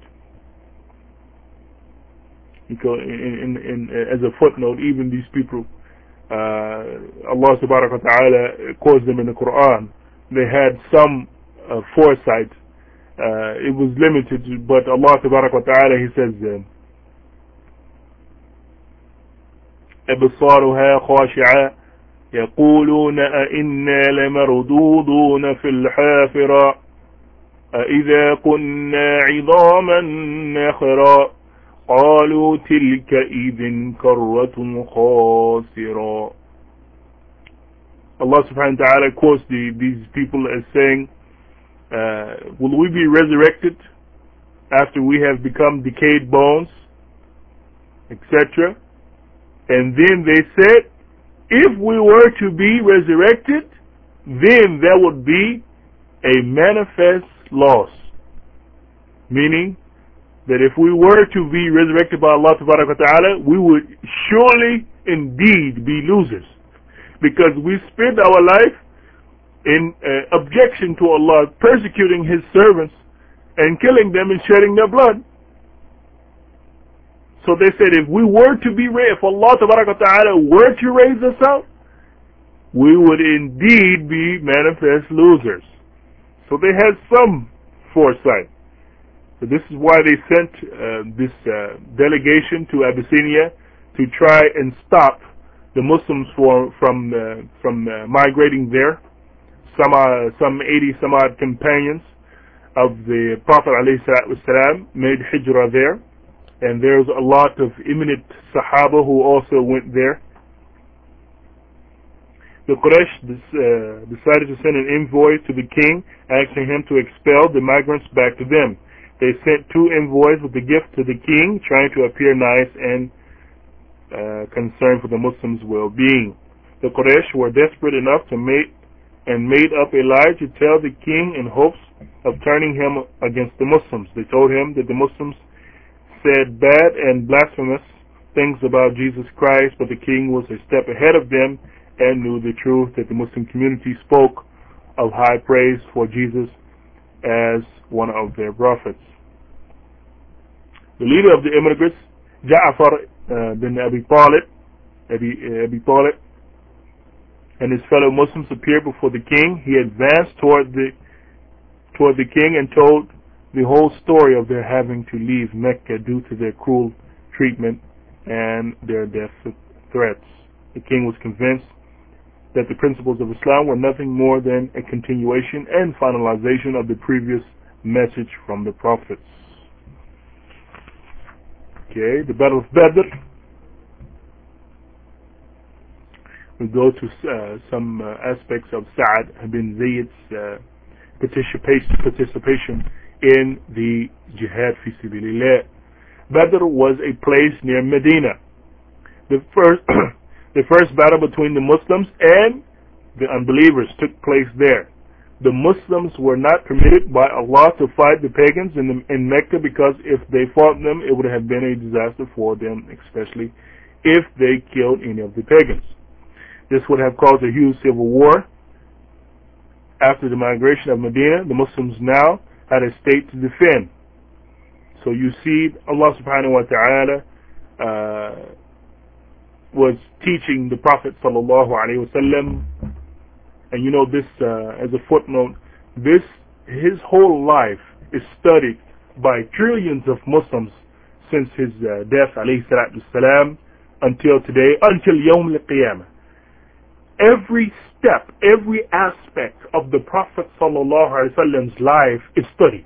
Because in, in, in, as a footnote, even these people, uh, Allah subhanahu wa ta'ala calls them in the Quran, they had some uh, foresight. Uh, it was limited, but Allah subhanahu wa ta'ala, He says, uh, أبصارها خاشعة يقولون أئنا لمردودون في الحافرة أإذا كنا عظاما نخرا قالوا تلك إذن كرة خاسرة. Allah subhanahu wa ta'ala quotes the, these people as saying, uh, will we be resurrected after we have become decayed bones, et cetera? And then they said, if we were to be resurrected, then there would be a manifest loss. Meaning that if we were to be resurrected by Allah subhanahu wa ta'ala, we would surely indeed be losers. Because we spent our life in uh, objection to Allah, persecuting His servants and killing them and shedding their blood. So they said, if we were to be raised, if Allah Ta'ala were to raise us up, we would indeed be manifest losers. So they had some foresight. So this is why they sent uh, this uh, delegation to Abyssinia to try and stop the Muslims for, from uh, from uh, migrating there. Some uh, some eighty some odd companions of the Prophet ﷺ made hijrah there, and there's a lot of eminent Sahaba who also went there. The Quraysh uh, decided to send an envoy to the king, asking him to expel the migrants back to them. They sent two envoys with the gift to the king, trying to appear nice and uh, concerned for the Muslims' well-being. The Quraysh were desperate enough to make and made up a lie to tell the king in hopes of turning him against the Muslims. They told him that the Muslims said bad and blasphemous things about Jesus Christ, but the king was a step ahead of them and knew the truth that the Muslim community spoke of high praise for Jesus as one of their prophets. The leader of the immigrants, Ja'far uh, bin Abi Talib, Abi, uh, Abi Talib, and his fellow Muslims appeared before the king. He advanced toward the toward the king and told the whole story of their having to leave Mecca due to their cruel treatment and their death threats. The king was convinced that the principles of Islam were nothing more than a continuation and finalization of the previous message from the prophets. Okay, the Battle of Badr. We go to uh, some uh, aspects of Sa'ad bin Zayd's uh, participation, participation in the Jihad fi Sabilillah. Badr was a place near Medina. The first The first battle between the Muslims and the unbelievers took place there. The Muslims were not permitted by Allah to fight the pagans in, the, in Mecca, because if they fought them, it would have been a disaster for them, especially if they killed any of the pagans. This would have caused a huge civil war. After the migration of Medina, the Muslims now had a state to defend. So you see, Allah subhanahu wa ta'ala uh, was teaching the Prophet sallallahu alaihi wasallam, and you know this uh, as a footnote, this his whole life is studied by trillions of Muslims since his uh, death alayhi salatu salam until today, until Yawm al-Qiyamah. Every step, every aspect of the Prophet sallallahu alaihi wasallam's life is studied.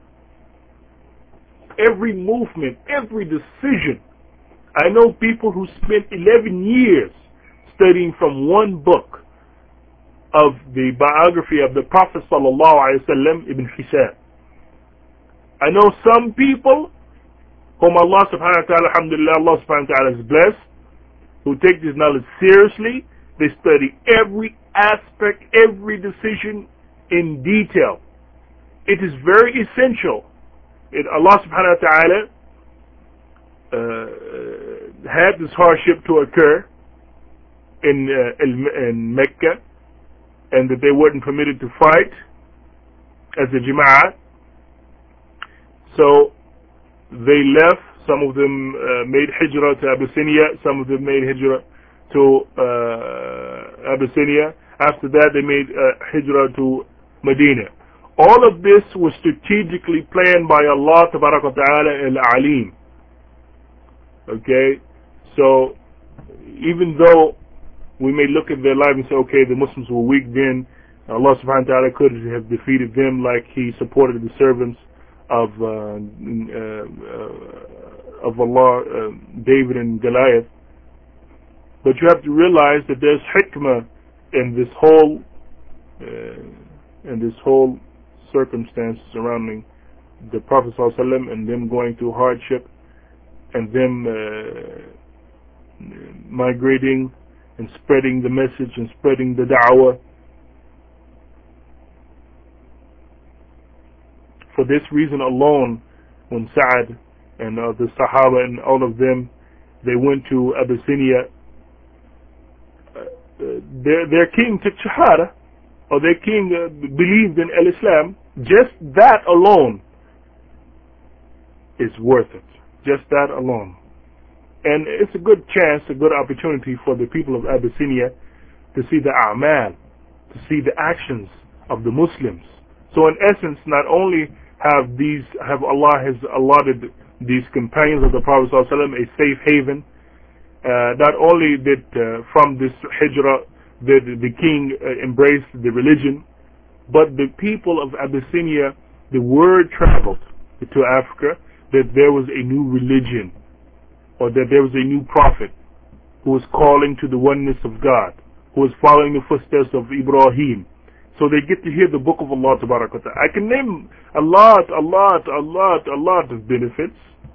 Every movement, every decision. I know people who spent eleven years studying from one book of the biography of the Prophet sallallahu alaihi wasallam, Ibn Hisham. I know some people whom Allah subhanahu wa ta'ala, alhamdulillah, Allah subhanahu wa ta'ala has blessed, who take this knowledge seriously. They study every aspect, every decision in detail. It is very essential. It, Allah subhanahu wa ta'ala Uh, had this hardship to occur in, uh, in in Mecca, and that they weren't permitted to fight as a Jama'ah. So they left. Some of them uh, made hijrah to Abyssinia. Some of them made hijrah to uh, Abyssinia. After that, they made uh, hijrah to Medina. All of this was strategically planned by Allah Tabaraka wa Ta'ala al-Alim. Okay, so even though we may look at their life and say, okay, the Muslims were weak then, Allah subhanahu wa ta'ala could have defeated them like He supported the servants of uh, uh, of Allah, uh, David and Goliath. But you have to realize that there's hikmah in this whole uh, in this whole circumstance surrounding the Prophet sallallahu alaihi wasallam and them going through hardship, and them uh, migrating and spreading the message and spreading the da'wah. For this reason alone, when Sa'ad and uh, the Sahaba and all of them, they went to Abyssinia, uh, their, their king took Shahada, or their king uh, believed in Al-Islam, just that alone is worth it. Just that alone. And it's a good chance, a good opportunity for the people of Abyssinia to see the a'mal, to see the actions of the Muslims. So in essence, not only have these, have Allah has allotted these companions of the Prophet ﷺ a safe haven, uh, not only did uh, from this hijrah did the king uh, embrace the religion, but the people of Abyssinia, the word traveled to Africa that there was a new religion, or that there was a new prophet who was calling to the oneness of God, who was following the footsteps of Ibrahim. So they get to hear the book of Allah Tabarak wa Ta'ala. I can name a lot, a lot, a lot, a lot of benefits,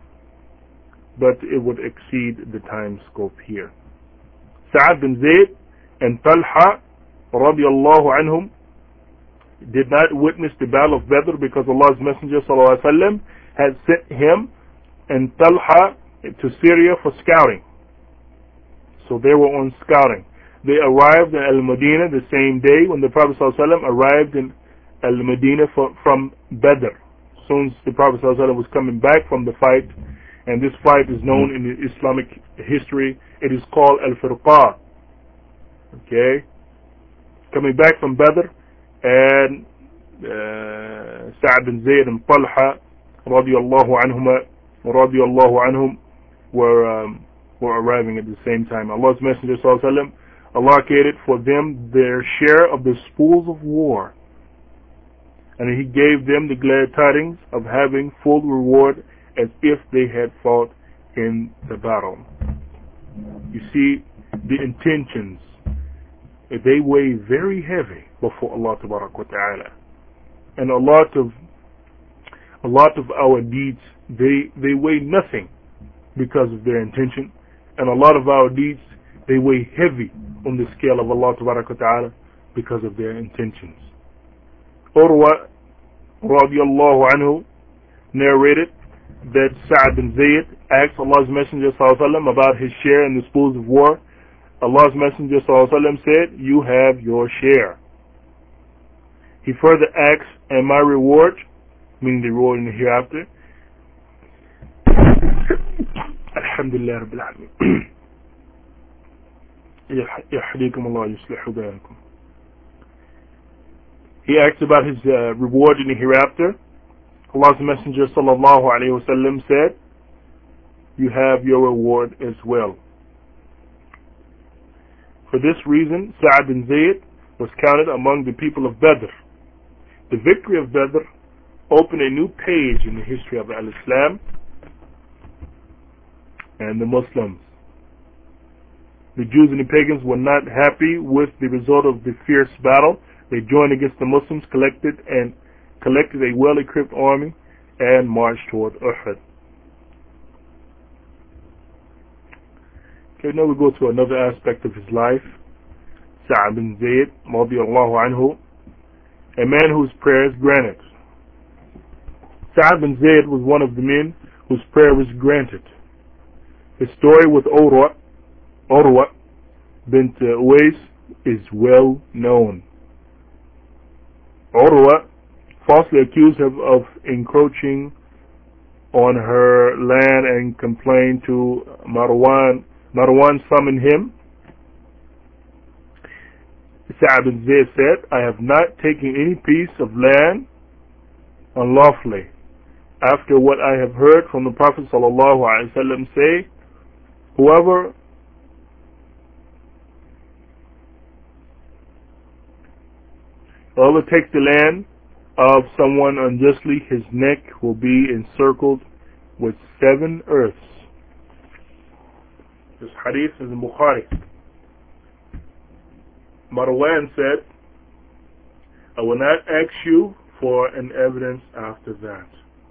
but it would exceed the time scope here. Sa'ad bin Zayd and Talha radiallahu anhum did not witness the battle of Badr because Allah's Messenger sallallahu alaihi wasallam had sent him and Talha to Syria for scouting. So they were on scouting. They arrived in Al-Madinah the same day when the Prophet ﷺ arrived in Al-Madinah from Badr. As soon as the Prophet ﷺ was coming back from the fight, and this fight is known in the Islamic history, it is called Al-Firqa. Okay? Coming back from Badr, and uh, Sa'ad bin Zayd and Talha radiyallahu anhuma radiyallahu anhum were um, were arriving at the same time. Allah's Messenger sallallahu alaihi wasallam allocated for them their share of the spoils of war, and He gave them the glad tidings of having full reward as if they had fought in the battle. You see, the intentions, they weigh very heavy before Allah Tabarak wa Ta'ala, and a lot of a lot of our deeds, they they weigh nothing because of their intention, and a lot of our deeds, they weigh heavy on the scale of Allah Tabarak wa Ta'ala because of their intentions. Urwa radiallahu anhu narrated that Sa'ad bin Zayd asked Allah's Messenger sallallahu alaihi wasallam about his share in the spoils of war. Allah's Messenger sallallahu alaihi wasallam said, "You have your share." He further asked, "And my reward," meaning the reward in the hereafter. Alhamdulillah Rabbil Alameen. Yahdikum Allah yuslihu balakum. He asked about his uh, reward in the hereafter. Allah's Messenger sallallahu alaihi wasallam said, "You have your reward as well." For this reason, Sa'ad bin Zayd was counted among the people of Badr. The victory of Badr opened a new page in the history of Al-Islam and the Muslims. The Jews and the pagans were not happy with the result of the fierce battle. They joined against the Muslims, collected and collected a well-equipped army, and marched toward Uhud. Okay, now we go to another aspect of his life. Sa'ad bin Zayd, radiyallahu anhu, a man whose prayer is granted. Sa'ad bin Zayd was one of the men whose prayer was granted. His story with Urwa, Urwa bint Uwais is well known. Urwa falsely accused him of encroaching on her land and complained to Marwan. Marwan summoned him. Sa'ad bin Zayd said, "I have not taken any piece of land unlawfully. After what I have heard from the Prophet sallallahu alaihi wasallam say, whoever whoever takes the land of someone unjustly, his neck will be encircled with seven earths." This hadith is in Bukhari. Marwan said, "I will not ask you for an evidence after that."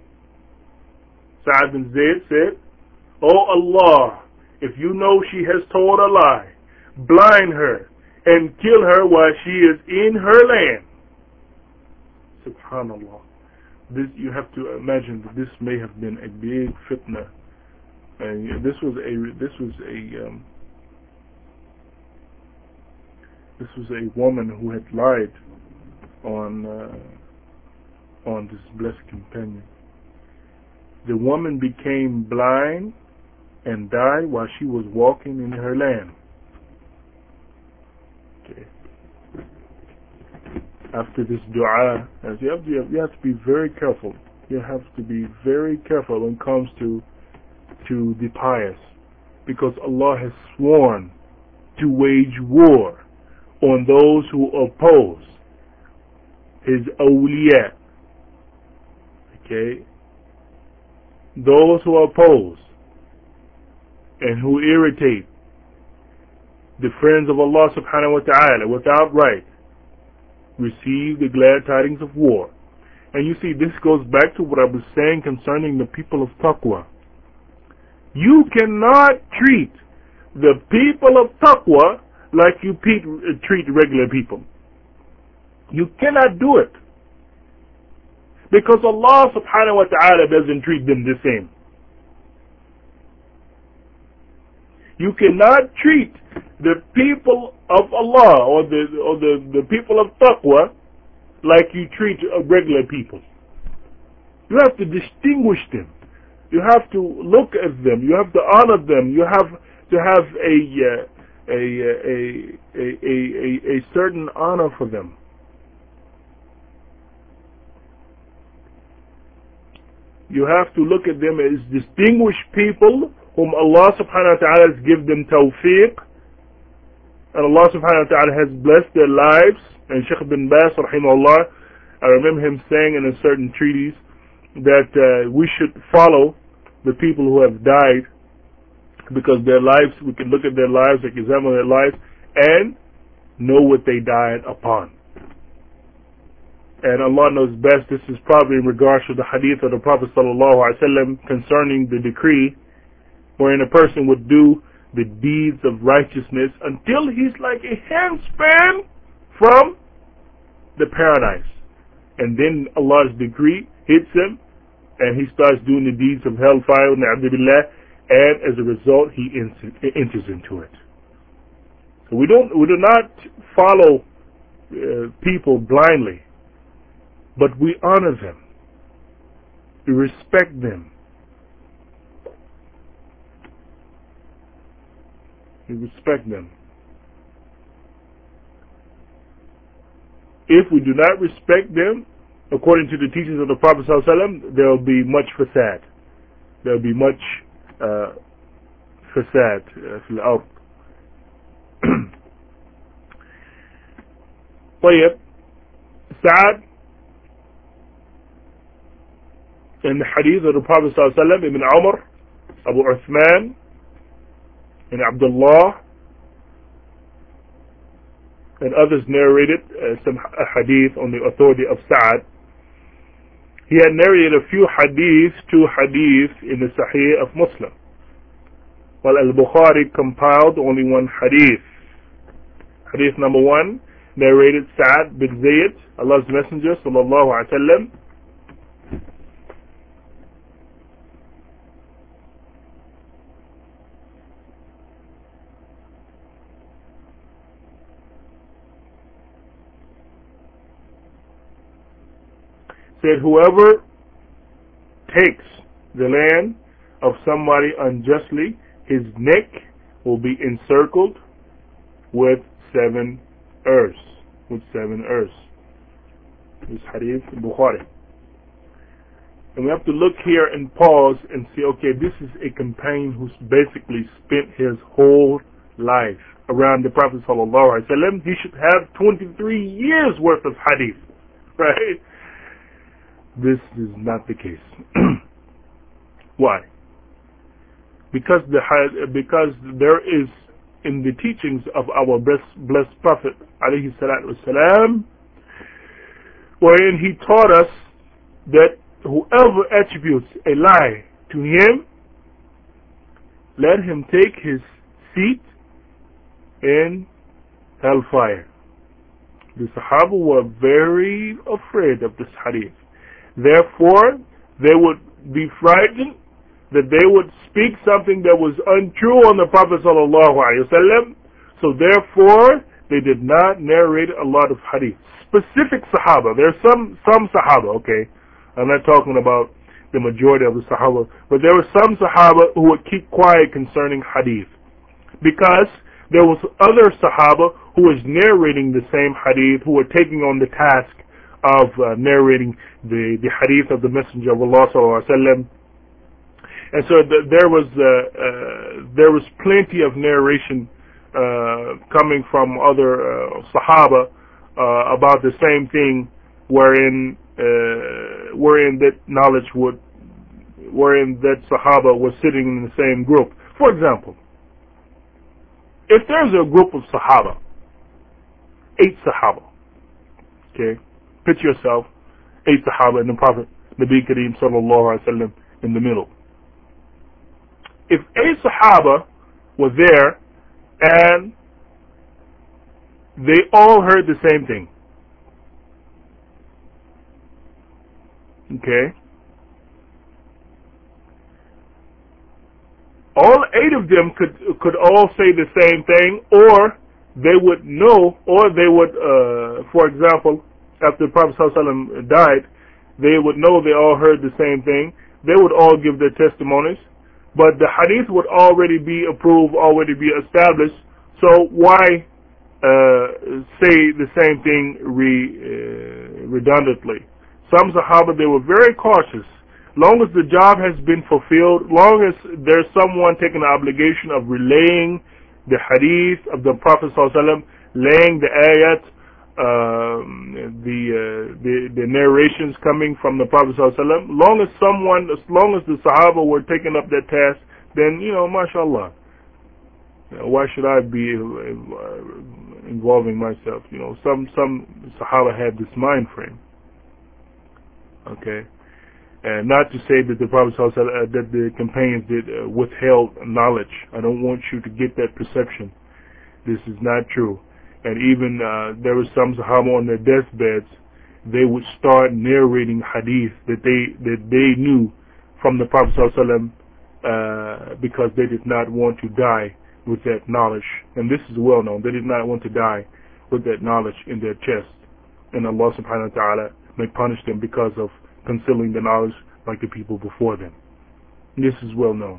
Sa'ad bin Zayd said, "O Allah, if you know she has told a lie, blind her and kill her while she is in her land." Subhanallah. This, you have to imagine that this may have been a big fitna, and this was a this was a um, this was a woman who had lied on uh, on this blessed companion. The woman became blind and died while she was walking in her land. Okay. After this dua, as you have, to, you have to be very careful. You have to be very careful when it comes to to the pious, because Allah has sworn to wage war on those who oppose His awliya. Okay? Those who oppose and who irritate the friends of Allah subhanahu wa ta'ala without right receive the glad tidings of war. And you see, this goes back to what I was saying concerning the people of taqwa. You cannot treat the people of taqwa like you treat regular people. You cannot do it, because Allah subhanahu wa ta'ala doesn't treat them the same. You cannot treat the people of Allah or the or the, the people of taqwa like you treat regular people. You have to distinguish them. You have to look at them. You have to honor them. You have to have a uh, a, a, a, a, a, a certain honor for them. You have to look at them as distinguished people whom Allah subhanahu wa ta'ala has given them tawfiq, and Allah subhanahu wa ta'ala has blessed their lives. And Shaykh bin Baz rahimahullah, I remember him saying in a certain treatise that uh, we should follow the people who have died, because their lives, we can look at their lives, like examine their lives, and know what they died upon. And Allah knows best. This is probably in regards to the hadith of the Prophet sallallahu alaihi wasallam concerning the decree wherein a person would do the deeds of righteousness until he's like a handspan from the paradise. And then Allah's decree hits him and he starts doing the deeds of hellfire, and as a result he enters into it. So we don't we do not follow uh, people blindly, but we honor them, we respect them, we respect them. If we do not respect them, according to the teachings of the Prophet ﷺ, there will be much fasad. There will be much uh, fasad في الأرض. طيب, Sa'ad, in the hadith of the Prophet ﷺ, Ibn Umar, Abu Uthman, and Abdullah, and others narrated uh, some hadith on the authority of Sa'ad. He had narrated a few hadiths, two hadiths in the Sahih of Muslim, while Al-Bukhari compiled only one hadith. Hadith number one, narrated Sa'ad bin Zayd, Allah's Messenger sallallahu alaihi wasallam, said, whoever takes the land of somebody unjustly, his neck will be encircled with seven earths. With seven earths. This hadith in Bukhari. And we have to look here and pause and see, okay, this is a companion who's basically spent his whole life around the Prophet sallallahu alaihi wasallam. He should have twenty-three years worth of hadith, right? This is not the case. Why? Because the because there is in the teachings of our blessed, blessed Prophet alayhi salatu wasalam, wherein he taught us that whoever attributes a lie to him, let him take his seat in hellfire. The Sahaba were very afraid of this hadith. Therefore, they would be frightened that they would speak something that was untrue on the Prophet sallallahu alaihi wasallam. So therefore, they did not narrate a lot of hadith. Specific Sahaba. There's some, some Sahaba, okay? I'm not talking about the majority of the Sahaba, but there were some Sahaba who would keep quiet concerning hadith. Because there was other Sahaba who was narrating the same hadith, who were taking on the task of uh, narrating the, the hadith of the Messenger of Allah sallallahu alaihi wasallam. And so th- there was uh, uh, there was plenty of narration uh, coming from other uh, Sahaba uh, about the same thing, wherein uh, wherein that knowledge would, wherein that Sahaba was sitting in the same group. For example, if there's a group of Sahaba, eight Sahaba, okay, picture yourself, eight Sahaba and the Prophet Nabi Kareem sallallahu alaihi wasallam in the middle. If eight Sahaba were there and they all heard the same thing, okay, all eight of them could could all say the same thing, or they would know, or they would, uh, for example, after the Prophet ﷺ died, they would know they all heard the same thing. They would all give their testimonies, but the hadith would already be approved, already be established. So why uh, say the same thing re, uh, redundantly? Some Sahaba, they were very cautious. Long as the job has been fulfilled, long as there's someone taking the obligation of relaying the hadith of the Prophet ﷺ, laying the ayat, um, the, uh, the the narrations coming from the Prophet ﷺ, long as someone, as long as the Sahaba were taking up that task, then, you know, mashallah. You know, why should I be uh, involving myself? You know, some some Sahaba had this mind frame. Okay. And not to say that the Prophet ﷺ, uh, that the companions did uh, withheld knowledge. I don't want you to get that perception. This is not true. And even uh, there were some Sahaba on their deathbeds, they would start narrating hadith that they that they knew from the Prophet ﷺ, uh, because they did not want to die with that knowledge. And this is well known. They did not want to die with that knowledge in their chest. And Allah subhanahu wa ta'ala may punish them because of concealing the knowledge like the people before them. This is well known.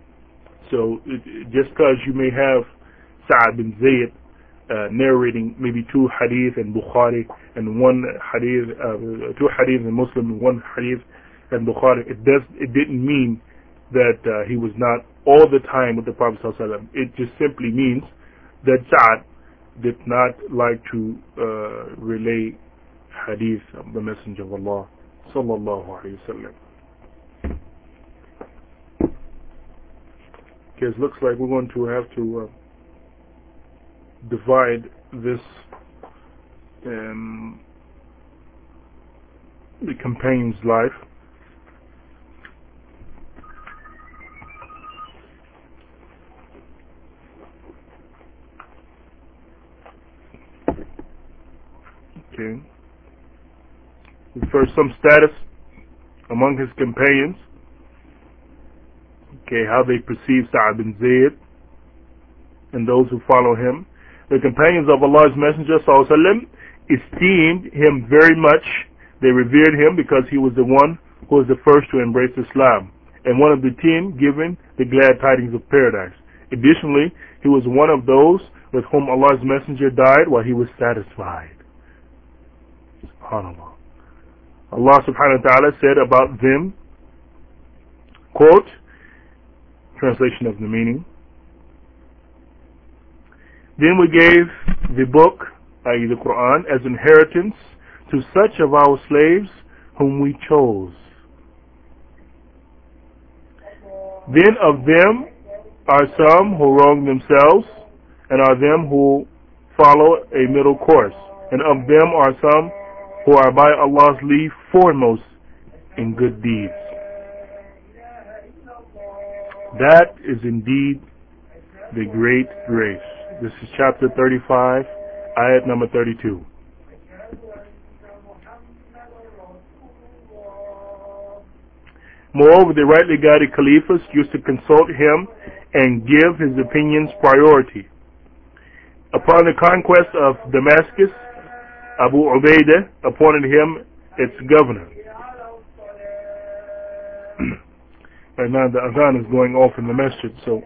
So it, it, just because you may have Sa'ad bin Zayd uh, narrating maybe two hadith in Bukhari and one hadith, uh, two hadith in Muslim and one hadith in Bukhari, it does it didn't mean that uh, he was not all the time with the Prophet ﷺ. It just simply means that Sa'ad did not like to uh, relay hadith of the Messenger of Allah sallallahu alayhi wa sallam. Okay, it looks like we're going to have to uh, divide this um, the companion's life. Okay. First, some status among his companions. Okay, how they perceive Sa'ad bin Zayd and those who follow him. The companions of Allah's Messenger sallallahu alaihi wasallam esteemed him very much. They revered him because he was the one who was the first to embrace Islam and one of the ten given the glad tidings of paradise. Additionally, he was one of those with whom Allah's Messenger died while he was satisfied. SubhanAllah. Allah subhanahu wa ta'ala said about them, quote, translation of the meaning, then we gave the book, that is the Quran, as inheritance to such of our slaves whom we chose. Then of them are some who wrong themselves, and are them who follow a middle course, and of them are some who are by Allah's leave foremost in good deeds. That is indeed the great grace. This is chapter thirty-five, ayat number thirty-two. Moreover, the rightly guided caliphs used to consult him and give his opinions priority. Upon the conquest of Damascus, Abu Ubaidah appointed him its governor. Right now the adhan is going off in the masjid, so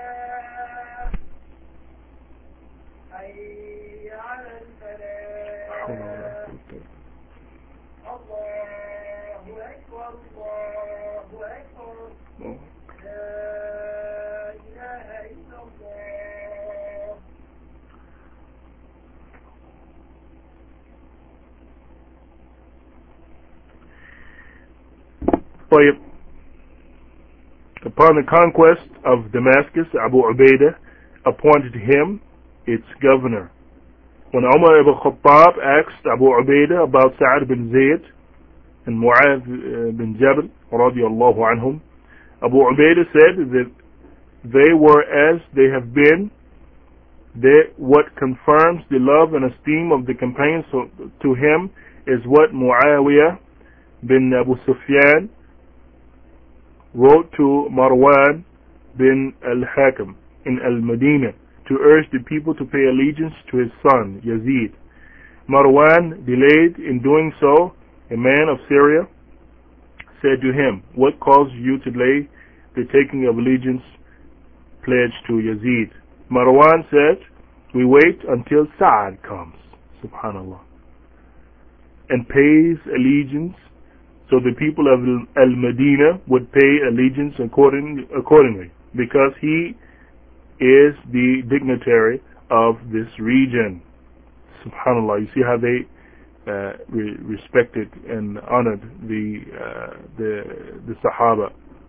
upon the conquest of Damascus, Abu Ubaidah appointed him its governor. When Umar ibn Khattab asked Abu Ubaidah about Sa'ad bin Zayd and Mu'adh bin Jabal radiyallahu anhum, Abu Ubaidah said that they were as they have been. They, what confirms the love and esteem of the companions to him is what Muawiyah bin Abu Sufyan wrote to Marwan bin al-Hakam in al-Madinah to urge the people to pay allegiance to his son Yazid. Marwan delayed in doing so. A man of Syria said to him, "What caused you to delay the taking of allegiance pledge to Yazid?" Marwan said, "We wait until Sa'ad comes, subhanallah, and pays allegiance, so the people of Al-Madinah would pay allegiance according, accordingly, because he is the dignitary of this region." Subhanallah, you see how they uh, re respected and honored the, uh, the, the Sahaba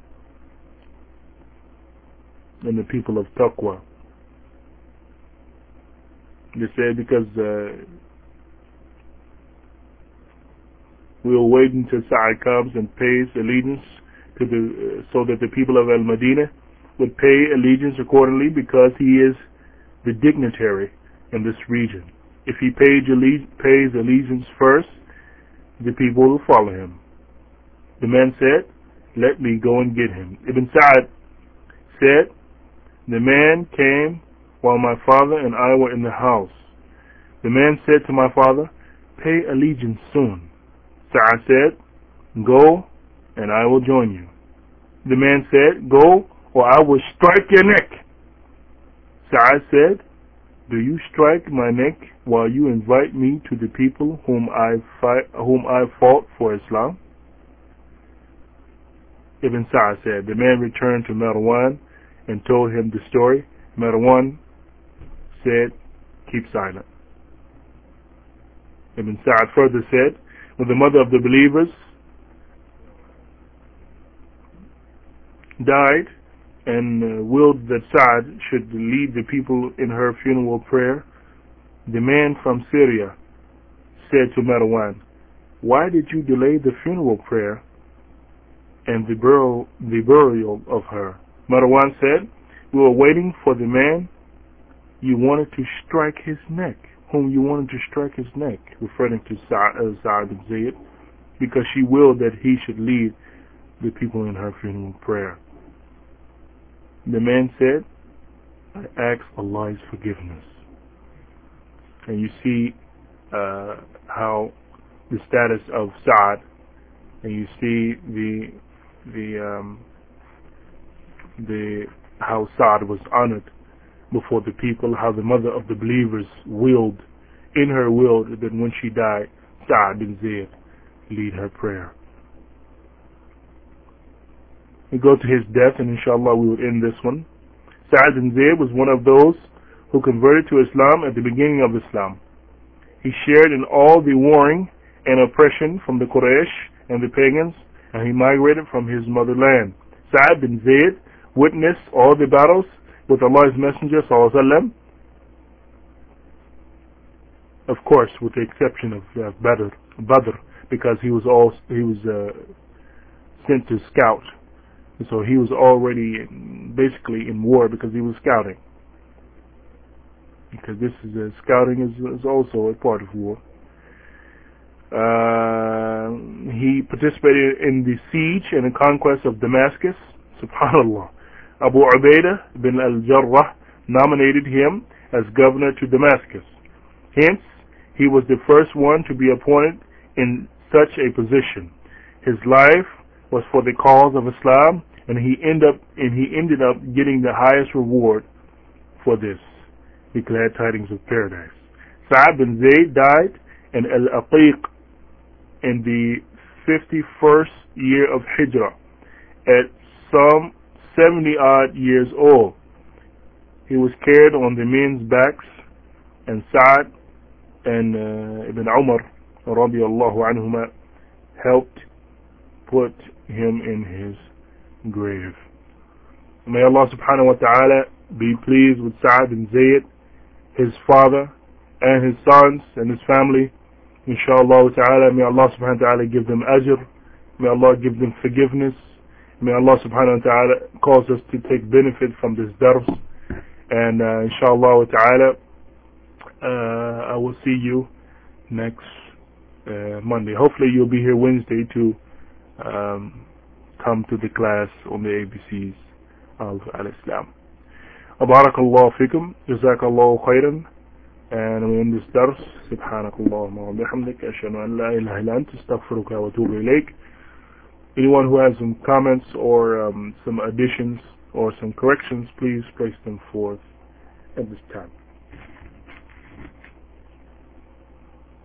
and the people of Taqwa. They say because uh, we will wait until Sa'ad comes and pays allegiance to the, uh, so that the people of Al-Madinah would pay allegiance accordingly, because he is the dignitary in this region. If he paid alle pays allegiance first, the people will follow him. The man said, "Let me go and get him." Ibn Sa'ad said, "The man came while my father and I were in the house. The man said to my father, 'Pay allegiance soon.' Sa'ad said, 'Go, and I will join you.' The man said, 'Go, or I will strike your neck.' Sa'ad said, 'Do you strike my neck while you invite me to the people whom I fight, whom I fought for Islam?" Ibn Sa'ad said, the man returned to Marwan and told him the story. Marwan said, "Keep silent." Ibn Sa'ad further said, when the mother of the believers died and uh, willed that Sa'ad should lead the people in her funeral prayer, the man from Syria said to Marwan, "Why did you delay the funeral prayer and the burial, the burial of her?" Marwan said, "We were waiting for the man you wanted to strike his neck, whom you wanted to strike his neck," referring to Sa'ad, Sa'ad bin Zayd, because she willed that he should lead the people in her funeral prayer. The man said, "I ask Allah's forgiveness." And you see uh, how the status of Sa'ad, and you see the the um, the how Sa'ad was honored before the people, how the mother of the believers willed, in her will, that when she died, Sa'ad bin Zayd lead her prayer. We go to his death, and inshallah we will end this one. Sa'ad bin Zayd was one of those who converted to Islam at the beginning of Islam. He shared in all the warring and oppression from the Quraysh and the pagans, and he migrated from his motherland. Sa'ad bin Zayd witnessed all the battles with Allah's Messenger sallallahu alaihi wasallam, of course with the exception of uh, Badr, Badr, because he was all he was uh, sent to scout. So he was already in, basically in war, because he was scouting. Because this is uh, scouting is, is also a part of war. Uh, he participated in the siege and the conquest of Damascus. Subhanallah. Abu Ubaidah bin al-Jarrah nominated him as governor to Damascus. Hence, he was the first one to be appointed in such a position. His life was for the cause of Islam, and he ended up and he ended up getting the highest reward for this, the glad tidings of paradise. Sa'd bin Zayd died in Al-Aqiq in the fifty-first year of Hijrah at some seventy odd years old. He was carried on the men's backs, and Sa'd and uh, Ibn Umar radiallahu anhuma helped put him in his grave. May Allah subhanahu wa ta'ala be pleased with Sa'd bin Zayd, his father and his sons and his family. Inshallah ta'ala, may Allah subhanahu wa ta'ala give them ajr. May Allah give them forgiveness. May Allah subhanahu wa ta'ala cause us to take benefit from this dars. And uh, inshallah ta'ala, uh, I will see you next uh, Monday. Hopefully you'll be here Wednesday to um, come to the class on the A B Cs of Al-Islam. Barakallahu fikum, jazakallahu khairan. And we end this dars. Subhanakallahumma wa bihamdik, ashhadu an la ilaha illa anta, astaghfiruka wa atubu ilayk. Anyone who has some comments or um, some additions or some corrections, please place them forth at this time.